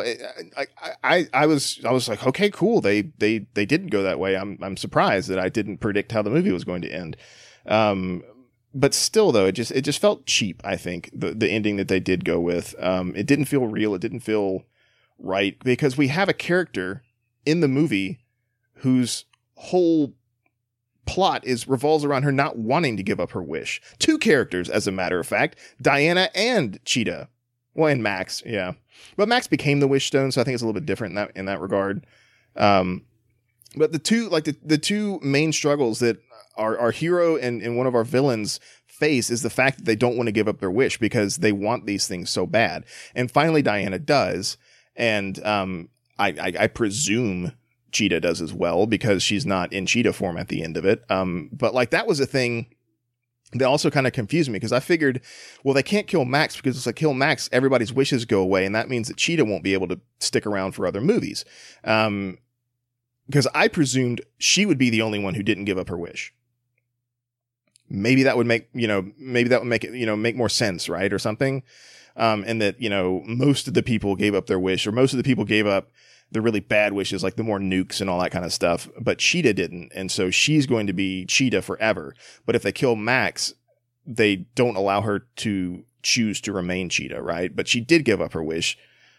I was like, okay, cool. They didn't go that way. I'm surprised that I didn't predict how the movie was going to end. But still, though, it just felt cheap. I think the ending that they did go with, it didn't feel real. It didn't feel right, because we have a character in the movie whose whole plot revolves around her not wanting to give up her wish. Two characters, as a matter of fact, Diana and Cheetah. Well, and Max, yeah. But Max became the Wish Stone, so I think it's a little bit different in that regard. But the two main struggles that our hero and one of our villains face is the fact that they don't want to give up their wish because they want these things so bad. And finally, Diana does. And I presume Cheetah does as well, because she's not in Cheetah form at the end of it. But like that was a thing that also kind of confused me, because I figured, well, they can't kill Max, because it's like, kill Max, everybody's wishes go away, and that means that Cheetah won't be able to stick around for other movies. Because I presumed she would be the only one who didn't give up her wish. Maybe that would make it, make more sense, right? Or something. and that, you know, most of the people gave up their wish, or most of the people gave up the really bad wishes, like the more nukes and all that kind of stuff. But Cheetah didn't. And so she's going to be Cheetah forever. But if they kill Max, they don't allow her to choose to remain Cheetah, right? But she did give up her wish.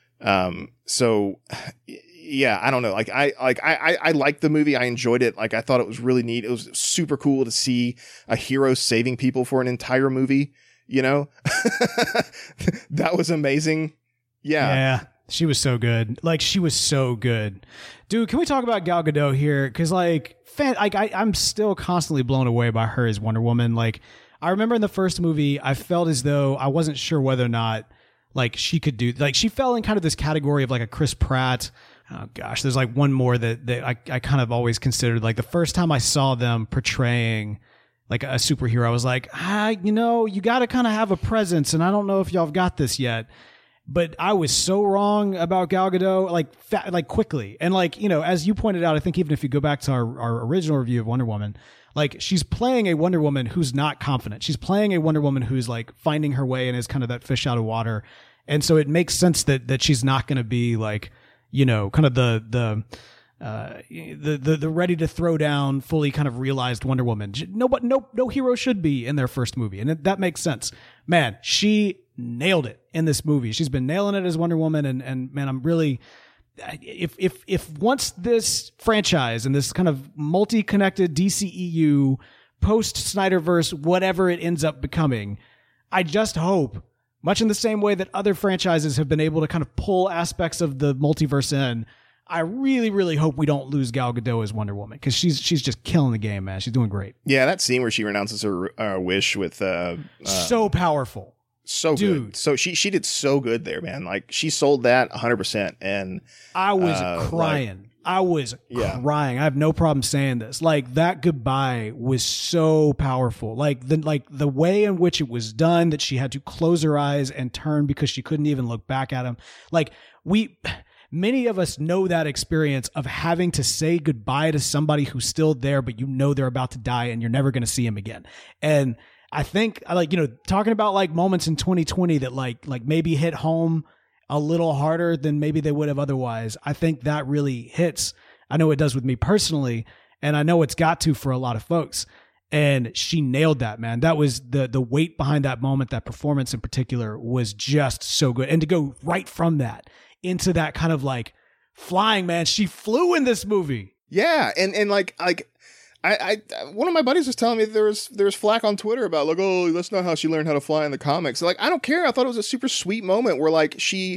So yeah, I don't know. Like I liked the movie. I enjoyed it. Like I thought it was really neat. It was super cool to see a hero saving people for an entire movie, you know? That was amazing. Yeah. She was so good. Like, she was so good. Dude, can we talk about Gal Gadot here? Because, like, I'm still constantly blown away by her as Wonder Woman. Like, I remember in the first movie, I felt as though I wasn't sure whether or not, like, she could do... Like, she fell in kind of this category of, like, a Chris Pratt. Oh, gosh, there's, like, one more that I kind of always considered. Like, the first time I saw them portraying... like a superhero, I was like, you know, you got to kind of have a presence, and I don't know if y'all have got this yet. But I was so wrong about Gal Gadot, like quickly. And like, you know, as you pointed out, I think even if you go back to our original review of Wonder Woman, like she's playing a Wonder Woman who's not confident. She's playing a Wonder Woman who's like finding her way and is kind of that fish out of water. And so it makes sense that she's not going to be like, you know, kind of the ready to throw down, fully kind of realized Wonder Woman. No hero should be in their first movie, and that makes sense. Man, she nailed it in this movie. She's been nailing it as Wonder Woman, and man, I'm really, if once this franchise and this kind of multi-connected DCEU post Snyderverse, whatever it ends up becoming, I just hope, much in the same way that other franchises have been able to kind of pull aspects of the multiverse in, I really, really hope we don't lose Gal Gadot as Wonder Woman, because she's just killing the game, man. She's doing great. Yeah, that scene where she renounces her wish with so powerful, so dude. Good. So she did so good there, man. Like she sold that 100%, and I was crying. I was crying. I have no problem saying this. Like that goodbye was so powerful. Like the way in which it was done, that she had to close her eyes and turn because she couldn't even look back at him. Like many of us know that experience of having to say goodbye to somebody who's still there, but you know they're about to die and you're never going to see him again. And I think, like, you know, talking about like moments in 2020 that like maybe hit home a little harder than maybe they would have otherwise. I think that really hits. I know it does with me personally, and I know it's got to for a lot of folks. And she nailed that, man. That was the weight behind that moment, that performance in particular was just so good. And to go right from that into that kind of like flying, man. She flew in this movie. Yeah, and like I one of my buddies was telling me there was flack on Twitter about like, oh, that's not how she learned how to fly in the comics. Like, I don't care. I thought it was a super sweet moment where like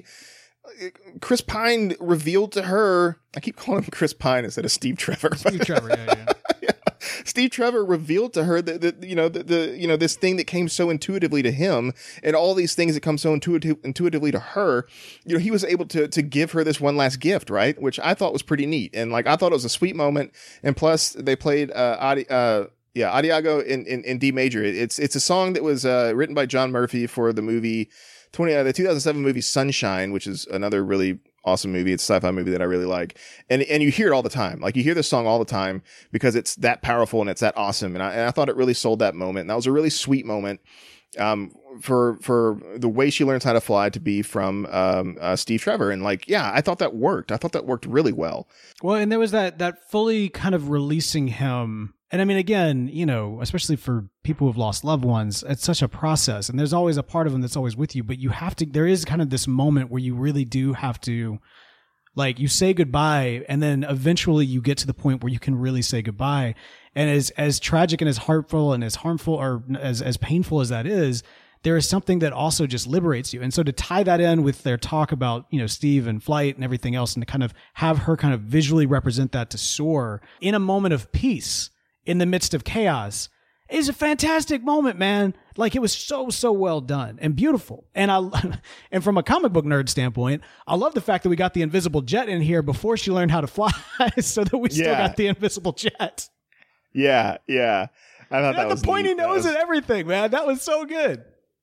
Chris Pine revealed to her. I keep calling him Chris Pine instead of Steve Trevor. Steve Trevor, yeah. Steve Trevor revealed to her that this thing that came so intuitively to him, and all these things that come so intuitively to her. You know, he was able to give her this one last gift, right? Which I thought was pretty neat, and like I thought it was a sweet moment. And plus, they played Adiago in D major. It's a song that was written by John Murphy for the movie the 2007 movie Sunshine, which is another really awesome movie. It's a sci-fi movie that I really like. And you hear it all the time. Like you hear this song all the time because it's that powerful and it's that awesome. And I thought it really sold that moment. And that was a really sweet moment for the way she learns how to fly to be from Steve Trevor. And like, yeah, I thought that worked. I thought that worked really well. Well, and there was that fully kind of releasing him. And I mean, again, you know, especially for people who've lost loved ones, it's such a process, and there's always a part of them that's always with you, but you have to, there is kind of this moment where you really do have to, like, you say goodbye, and then eventually you get to the point where you can really say goodbye. And as tragic and as hurtful and as harmful or as painful as that is, there is something that also just liberates you. And so to tie that in with their talk about, you know, Steve and flight and everything else, and to kind of have her kind of visually represent that to Soar in a moment of peace, in the midst of chaos, is a fantastic moment, man. Like, it was so well done and beautiful. And and from a comic book nerd standpoint, I love the fact that we got the invisible jet in here before she learned how to fly, so that we still got the invisible jet. Yeah. I thought that was the pointy neat. nose and everything, man. That was so good.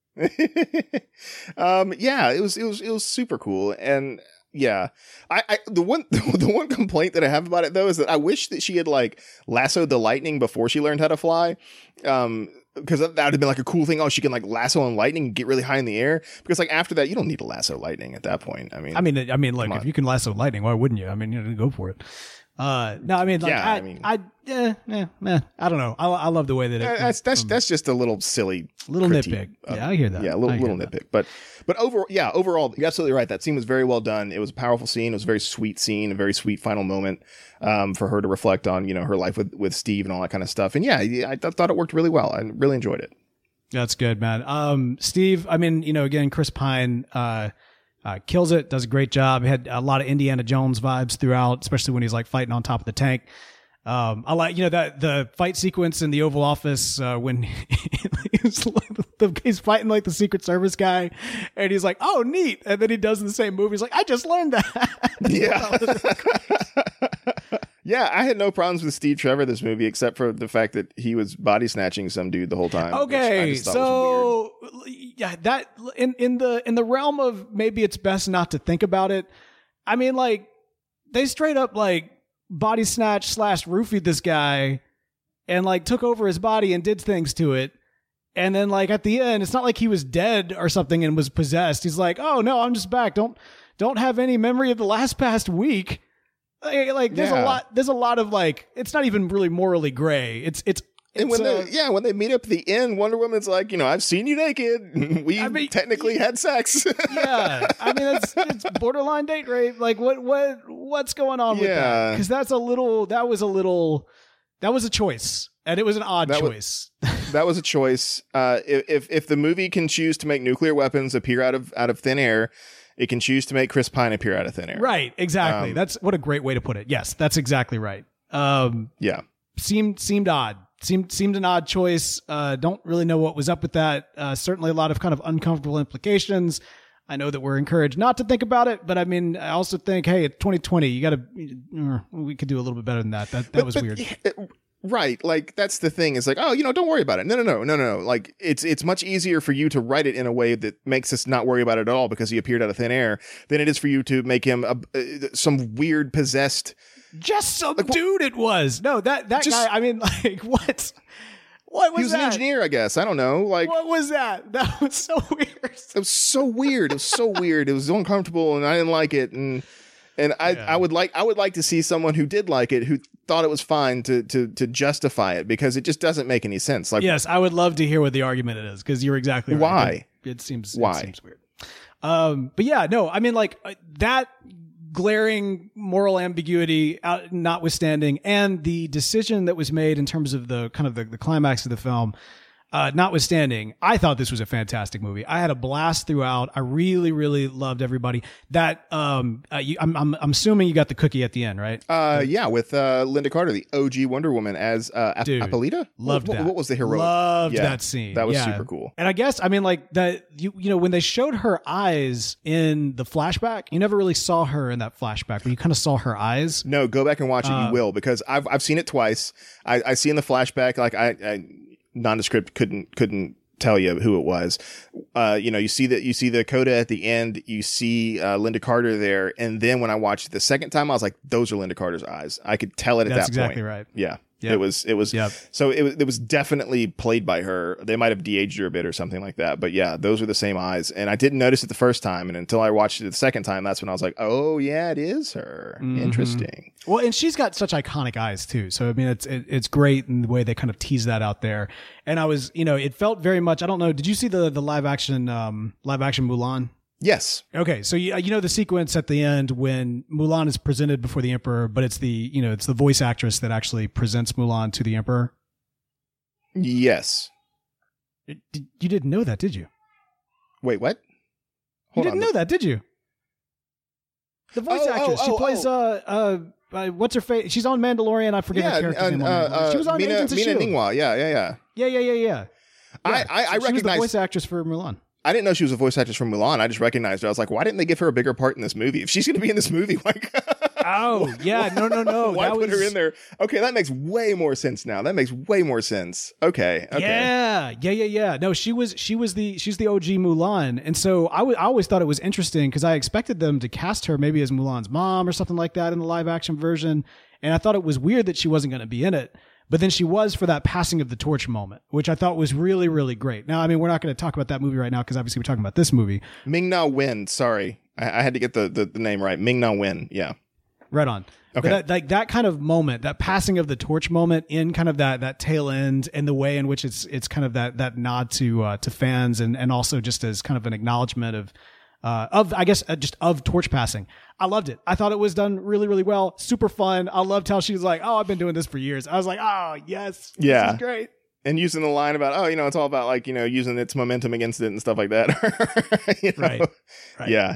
Yeah, it was super cool. And yeah, the one complaint that I have about it though is that I wish that she had like lassoed the lightning before she learned how to fly. because that would have been like a cool thing. Oh, she can like lasso on lightning and get really high in the air. Because like after that, you don't need to lasso lightning at that point. I mean, like if you can lasso lightning, why wouldn't you? I mean, go for it. No, I mean, like, I don't know. I love the way that it. That's just a little silly, nitpick. Yeah, I hear that. Yeah, a little nitpick. But overall, you're absolutely right. That scene was very well done. It was a powerful scene. It was a very sweet scene, a very sweet final moment for her to reflect on, her life with Steve and all that kind of stuff. And yeah, I thought it worked really well. I really enjoyed it. That's good, man. Steve, I mean, again, Chris Pine. Kills it, does a great job. He had a lot of Indiana Jones vibes throughout, especially when he's like fighting on top of the tank. I like, that the fight sequence in the Oval Office when he's fighting like the Secret Service guy, and he's like, "Oh, neat!" And then he does the same move. He's like, "I just learned that." Yeah. Yeah, I had no problems with Steve Trevor this movie, except for the fact that he was body snatching some dude the whole time. Okay, so yeah, that in the realm of maybe it's best not to think about it. I mean, like they straight up like body snatch / roofied this guy, and like took over his body and did things to it. And then like at the end, it's not like he was dead or something and was possessed. He's like, "Oh no, I'm just back. Don't have any memory of the past week." Like there's a lot of like, it's not even really morally gray. And when they meet up at the end, Wonder Woman's like, I've seen you naked. We technically had sex. Yeah, I mean it's borderline date rape. Like what's going on with that? Because that was a choice, and it was an odd choice. That was a choice. If the movie can choose to make nuclear weapons appear out of thin air, it can choose to make Chris Pine appear out of thin air. Right, exactly. That's what a great way to put it. Yes, that's exactly right. Yeah. Seemed odd. Seemed an odd choice. Don't really know what was up with that. Certainly a lot of kind of uncomfortable implications. I know that we're encouraged not to think about it, but I mean, I also think, hey, it's 2020. We could do a little bit better than that. That was weird. Right. Like, that's the thing. It's like, oh, don't worry about it. No. Like, it's much easier for you to write it in a way that makes us not worry about it at all because he appeared out of thin air than it is for you to make him some weird possessed. Just some dude it was. No, that guy, I mean, like, what? What was that? He was an engineer, I guess. I don't know. Like, what was that? That was so weird. It was so weird. It was uncomfortable, and I didn't like it. And I would like to see someone who did like it, who thought it was fine to justify it, because it just doesn't make any sense. Like, yes, I would love to hear what the argument it is, because you're exactly right. Why? It seems weird. But yeah, no, I mean, like that glaring moral ambiguity notwithstanding, and the decision that was made in terms of the kind of the climax of the film notwithstanding, I thought this was a fantastic movie. I had a blast throughout. I really, really loved everybody. That I'm assuming you got the cookie at the end, right? Yeah, with Linda Carter, the OG Wonder Woman as Apolita. Loved that. What was the heroic? Loved that scene. That was super cool. And I guess, I mean, like that. When they showed her eyes in the flashback, you never really saw her in that flashback, but you kind of saw her eyes. No, go back and watch it. You will, because I've seen it twice. I see in the flashback, like I nondescript couldn't tell you who it was. You see the coda at the end, you see Linda Carter there, and then when I watched it the second time, I was like, those are Linda Carter's eyes. I could tell it at that point. That's exactly right. Yeah. Yep. It was yep. So it was definitely played by her. They might have de-aged her a bit or something like that, but yeah, those are the same eyes. And I didn't notice it the first time, and until I watched it the second time, that's when I was like, oh yeah, it is her. Mm-hmm. Interesting. Well, and she's got such iconic eyes too. So I mean, it's great in the way they kind of tease that out there. And I was, it felt very much. I don't know. Did you see the live action Mulan? Yes. Okay, so the sequence at the end when Mulan is presented before the Emperor, but it's it's the voice actress that actually presents Mulan to the Emperor. Yes. You didn't know that, did you? Wait, what? You didn't know that, did you? The voice actress. She plays what's her face? She's on Mandalorian. I forget her character's name. She was on Agents of S.H.I.E.L.D. Mina Ningwa. Yeah. I recognize. She was the voice actress for Mulan. I didn't know she was a voice actress from Mulan. I just recognized her. I was like, why didn't they give her a bigger part in this movie? If she's going to be in this movie, like, oh yeah, no. Why put her in there? Okay, that makes way more sense now. That makes way more sense. Okay. Yeah. No, she's the OG Mulan, and so I always thought it was interesting because I expected them to cast her maybe as Mulan's mom or something like that in the live action version, and I thought it was weird that she wasn't going to be in it. but then she was for that passing of the torch moment, which I thought was really, really great. Now, I mean, we're not going to talk about that movie right now because obviously we're talking about this movie. Ming-Na Wen. Sorry, I had to get the name right. Ming-Na Wen. Yeah. Right on. Okay. But that kind of moment, that passing of the torch moment in kind of that tail end, and the way in which it's kind of that nod to fans, and also just as kind of an acknowledgement of I guess just of torch passing. I loved it. I thought it was done really, really well. Super fun. I loved how she was like, "Oh, I've been doing this for years." I was like, "Oh, yes, yeah, this is great." And using the line about, "Oh, it's all about like using its momentum against it and stuff like that." Right. Yeah.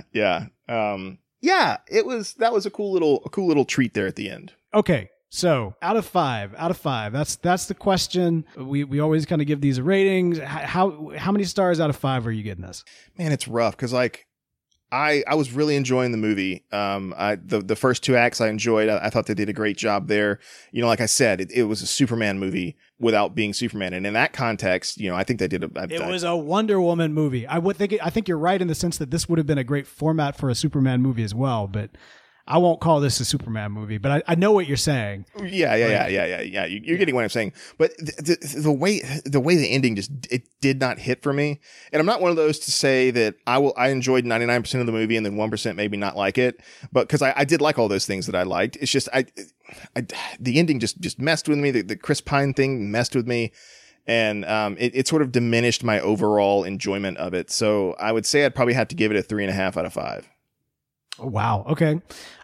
Yeah, that was a cool little treat there at the end. Okay, so out of five, that's the question. We always kind of give these ratings. How many stars out of 5 are you getting this? Man, it's rough because like I was really enjoying the movie. The first 2 acts I enjoyed. I thought they did a great job there. Like I said, it was a Superman movie without being Superman, and in that context, I think they did It was a Wonder Woman movie. I think you're right in the sense that this would have been a great format for a Superman movie as well, but I won't call this a Superman movie, but I know what you're saying. Yeah. You're getting what I'm saying. But the way the ending it did not hit for me. And I'm not one of those to say that I enjoyed 99% of the movie and then 1% maybe not like it. But because I did like all those things that I liked. It's just the ending just messed with me. The Chris Pine thing messed with me. And it sort of diminished my overall enjoyment of it. So I would say I'd probably have to give it a 3.5 out of 5. Wow. Okay.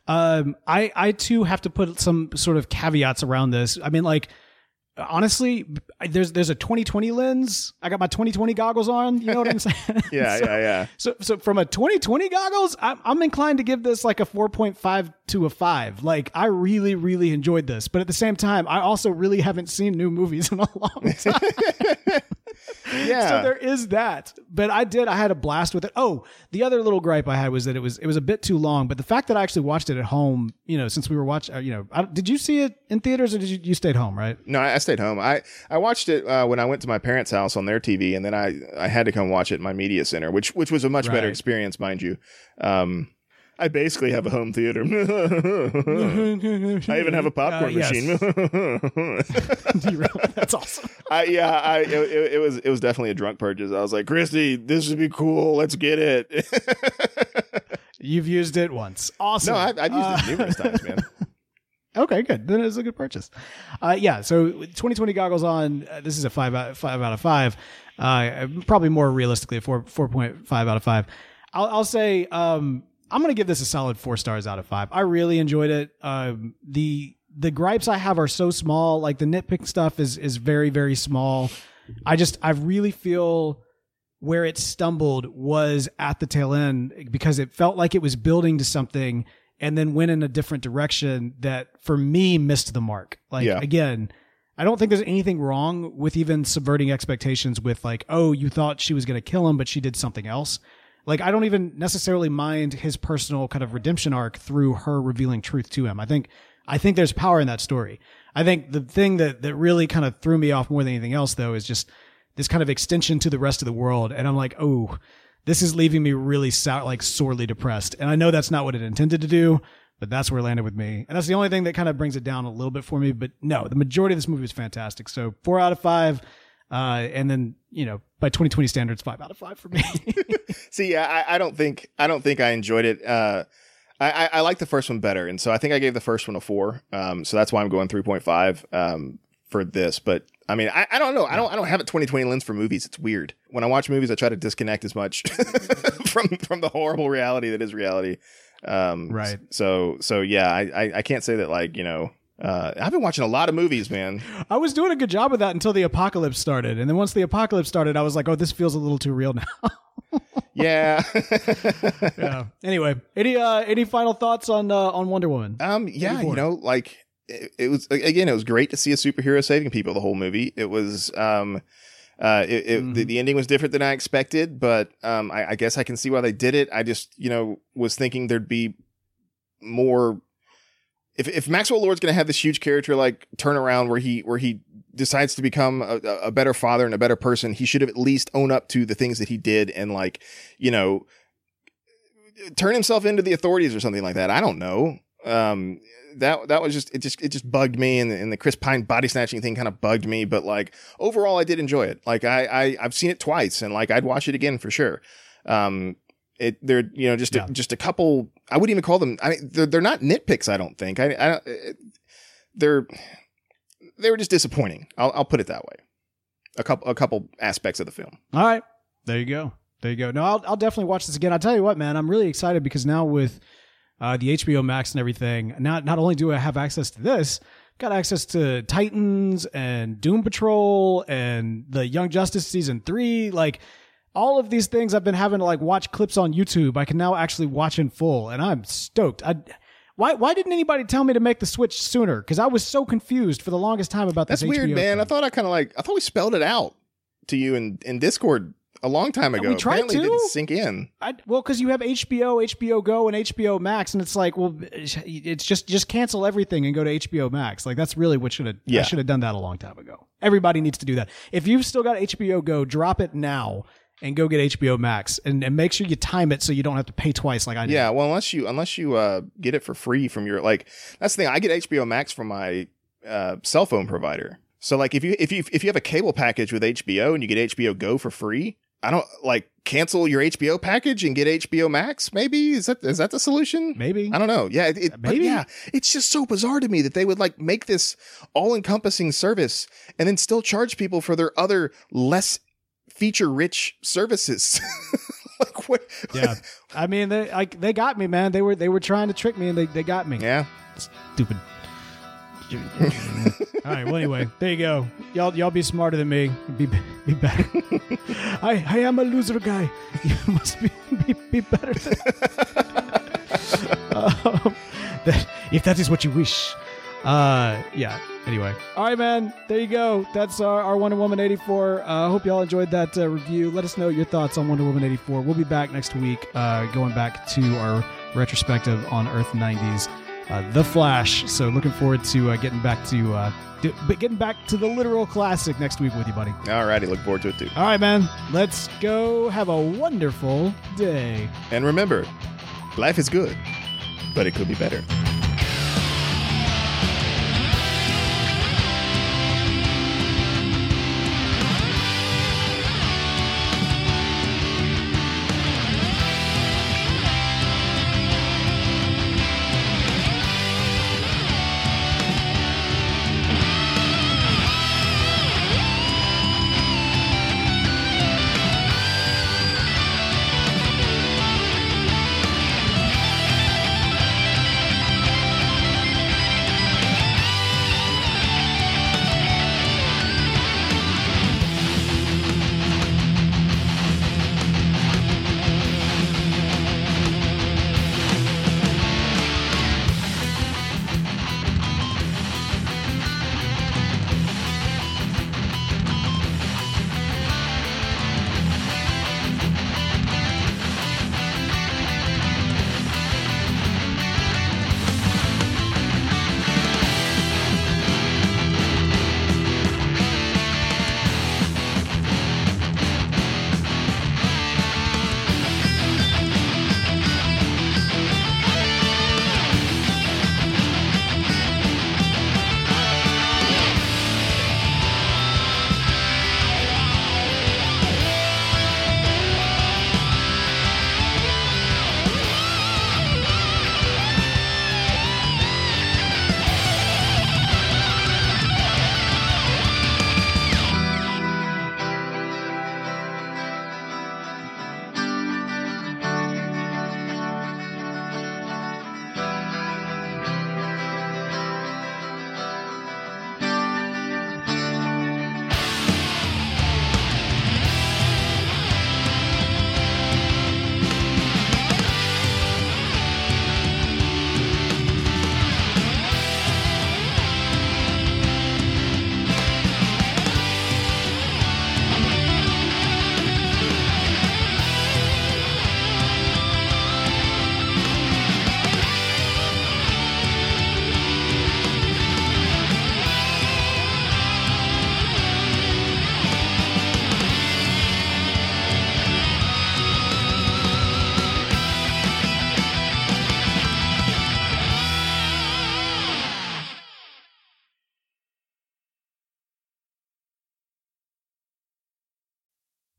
I too have to put some sort of caveats around this. I mean, like, honestly, there's a 2020 lens. I got my 2020 goggles on. You know what I'm saying? Yeah. So from a 2020 goggles, I'm inclined to give this like a 4.5 to a 5. Like, I really, really enjoyed this, but at the same time, I also really haven't seen new movies in a long time. Yeah. So there is that. But I had a blast with it. Oh, the other little gripe I had was that it was a bit too long. But the fact that I actually watched it at home, since we were watching, did you see it in theaters or did you stayed home, right? No, I stayed home. I watched it when I went to my parents' house on their TV, and then I had to come watch it in my media center, which was a much better experience, mind you. I basically have a home theater. I even have a popcorn machine. That's awesome. It was definitely a drunk purchase. I was like, Christy, this would be cool. Let's get it. You've used it once. Awesome. No, I've used it numerous times, man. Okay, good. Then it's a good purchase. So 2020 goggles on. This is a 5 out of 5. Probably more realistically, a 4.5 out of 5. I'll say I'm going to give this a solid 4 stars out of 5. I really enjoyed it. The gripes I have are so small. Like the nitpick stuff is very, very small. I really feel where it stumbled was at the tail end because it felt like it was building to something and then went in a different direction that for me missed the mark. Again, I don't think there's anything wrong with even subverting expectations with like, oh, you thought she was going to kill him, but she did something else. Like, I don't even necessarily mind his personal kind of redemption arc through her revealing truth to him. I think there's power in that story. I think the thing that really kind of threw me off more than anything else, though, is just this kind of extension to the rest of the world. And I'm like, oh, this is leaving me really sorely depressed. And I know that's not what it intended to do, but that's where it landed with me. And that's the only thing that kind of brings it down a little bit for me. But no, the majority of this movie was fantastic. So 4 out of 5. And then, by 2020 standards, 5 out of 5 for me. See, yeah, I don't think I enjoyed it. I like the first one better. And so I think I gave the first one a 4. So that's why I'm going 3.5 for this. But I mean, I don't know. I don't have a 2020 lens for movies. It's weird. When I watch movies, I try to disconnect as much from the horrible reality that is reality. Right. So yeah, I can't say that I've been watching a lot of movies, man. I was doing a good job of that until the apocalypse started. And then once the apocalypse started, I was like, oh, this feels a little too real now. Yeah. Yeah. Anyway, any final thoughts on Wonder Woman? Yeah, it was, again, it was great to see a superhero saving people the whole movie. It was the ending was different than I expected, but I guess I can see why they did it. I just, was thinking there'd be more. If Maxwell Lord's going to have this huge character like turnaround where he decides to become a better father and a better person, he should have at least own up to the things that he did and turn himself into the authorities or something like that. I don't know. That was just it just bugged me, and the Chris Pine body snatching thing kind of bugged me. But like overall, I did enjoy it. Like I've seen it twice, and like I'd watch it again for sure. They're just a couple. I wouldn't even call them. I mean, they're not nitpicks. I don't think. They were just disappointing. I'll put it that way. A couple aspects of the film. All right, there you go. No, I'll definitely watch this again. I'll tell you what, man, I'm really excited because now with the HBO Max and everything, not only do I have access to this, got access to Titans and Doom Patrol and the Young Justice season 3, like. All of these things I've been having to like watch clips on YouTube, I can now actually watch in full, and I'm stoked. Why didn't anybody tell me to make the switch sooner? Because I was so confused for the longest time about this. That's weird, HBO man. thing. I thought we spelled it out to you in Discord a long time ago. We tried Apparently to. It didn't sink in. Because you have HBO Go, and HBO Max, and it's like, well, it's just cancel everything and go to HBO Max. Like that's really what I should have done that a long time ago. Everybody needs to do that. If you've still got HBO Go, drop it now. And go get HBO Max and make sure you time it so you don't have to pay twice like I did. Yeah, well, unless you get it for free from your like that's the thing. I get HBO Max from my cell phone provider. So like if you have a cable package with HBO and you get HBO Go for free, I don't like cancel your HBO package and get HBO Max. Maybe is that the solution? Maybe I don't know. Yeah, maybe. Yeah, it's just so bizarre to me that they would like make this all encompassing service and then still charge people for their other less feature-rich services. Like what? Yeah, I mean they got me, man. They were trying to trick me, and they got me. Yeah, stupid. All right. Well, anyway, there you go. Y'all be smarter than me. Be better. I am a loser guy. You must be better than. If that is what you wish. Yeah. Anyway. All right, man. There you go. That's our Wonder Woman 84. I hope y'all enjoyed that review. Let us know your thoughts on Wonder Woman 84. We'll be back next week, going back to our retrospective on Earth 90's The Flash. So looking forward to getting back to the literal classic next week with you, buddy. All righty. Look forward to it too. All right, man. Let's go have a wonderful day. And remember, life is good, but it could be better.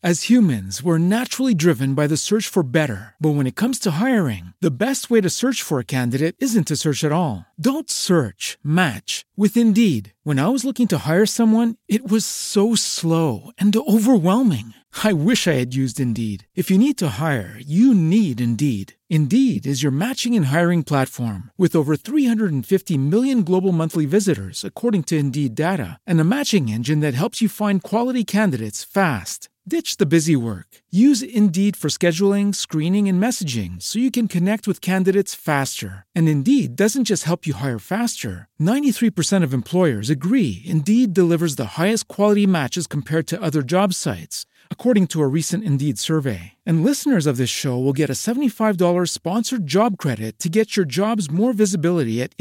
As humans, we're naturally driven by the search for better. But when it comes to hiring, the best way to search for a candidate isn't to search at all. Don't search, match with Indeed. When I was looking to hire someone, it was so slow and overwhelming. I wish I had used Indeed. If you need to hire, you need Indeed. Indeed is your matching and hiring platform with over 350 million global monthly visitors, according to Indeed data, and a matching engine that helps you find quality candidates fast. Ditch the busy work. Use Indeed for scheduling, screening, and messaging so you can connect with candidates faster. And Indeed doesn't just help you hire faster. 93% of employers agree Indeed delivers the highest quality matches compared to other job sites, according to a recent Indeed survey. And listeners of this show will get a $75 sponsored job credit to get your jobs more visibility at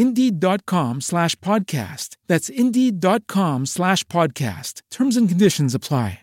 Indeed.com/podcast. That's Indeed.com/podcast. Terms and conditions apply.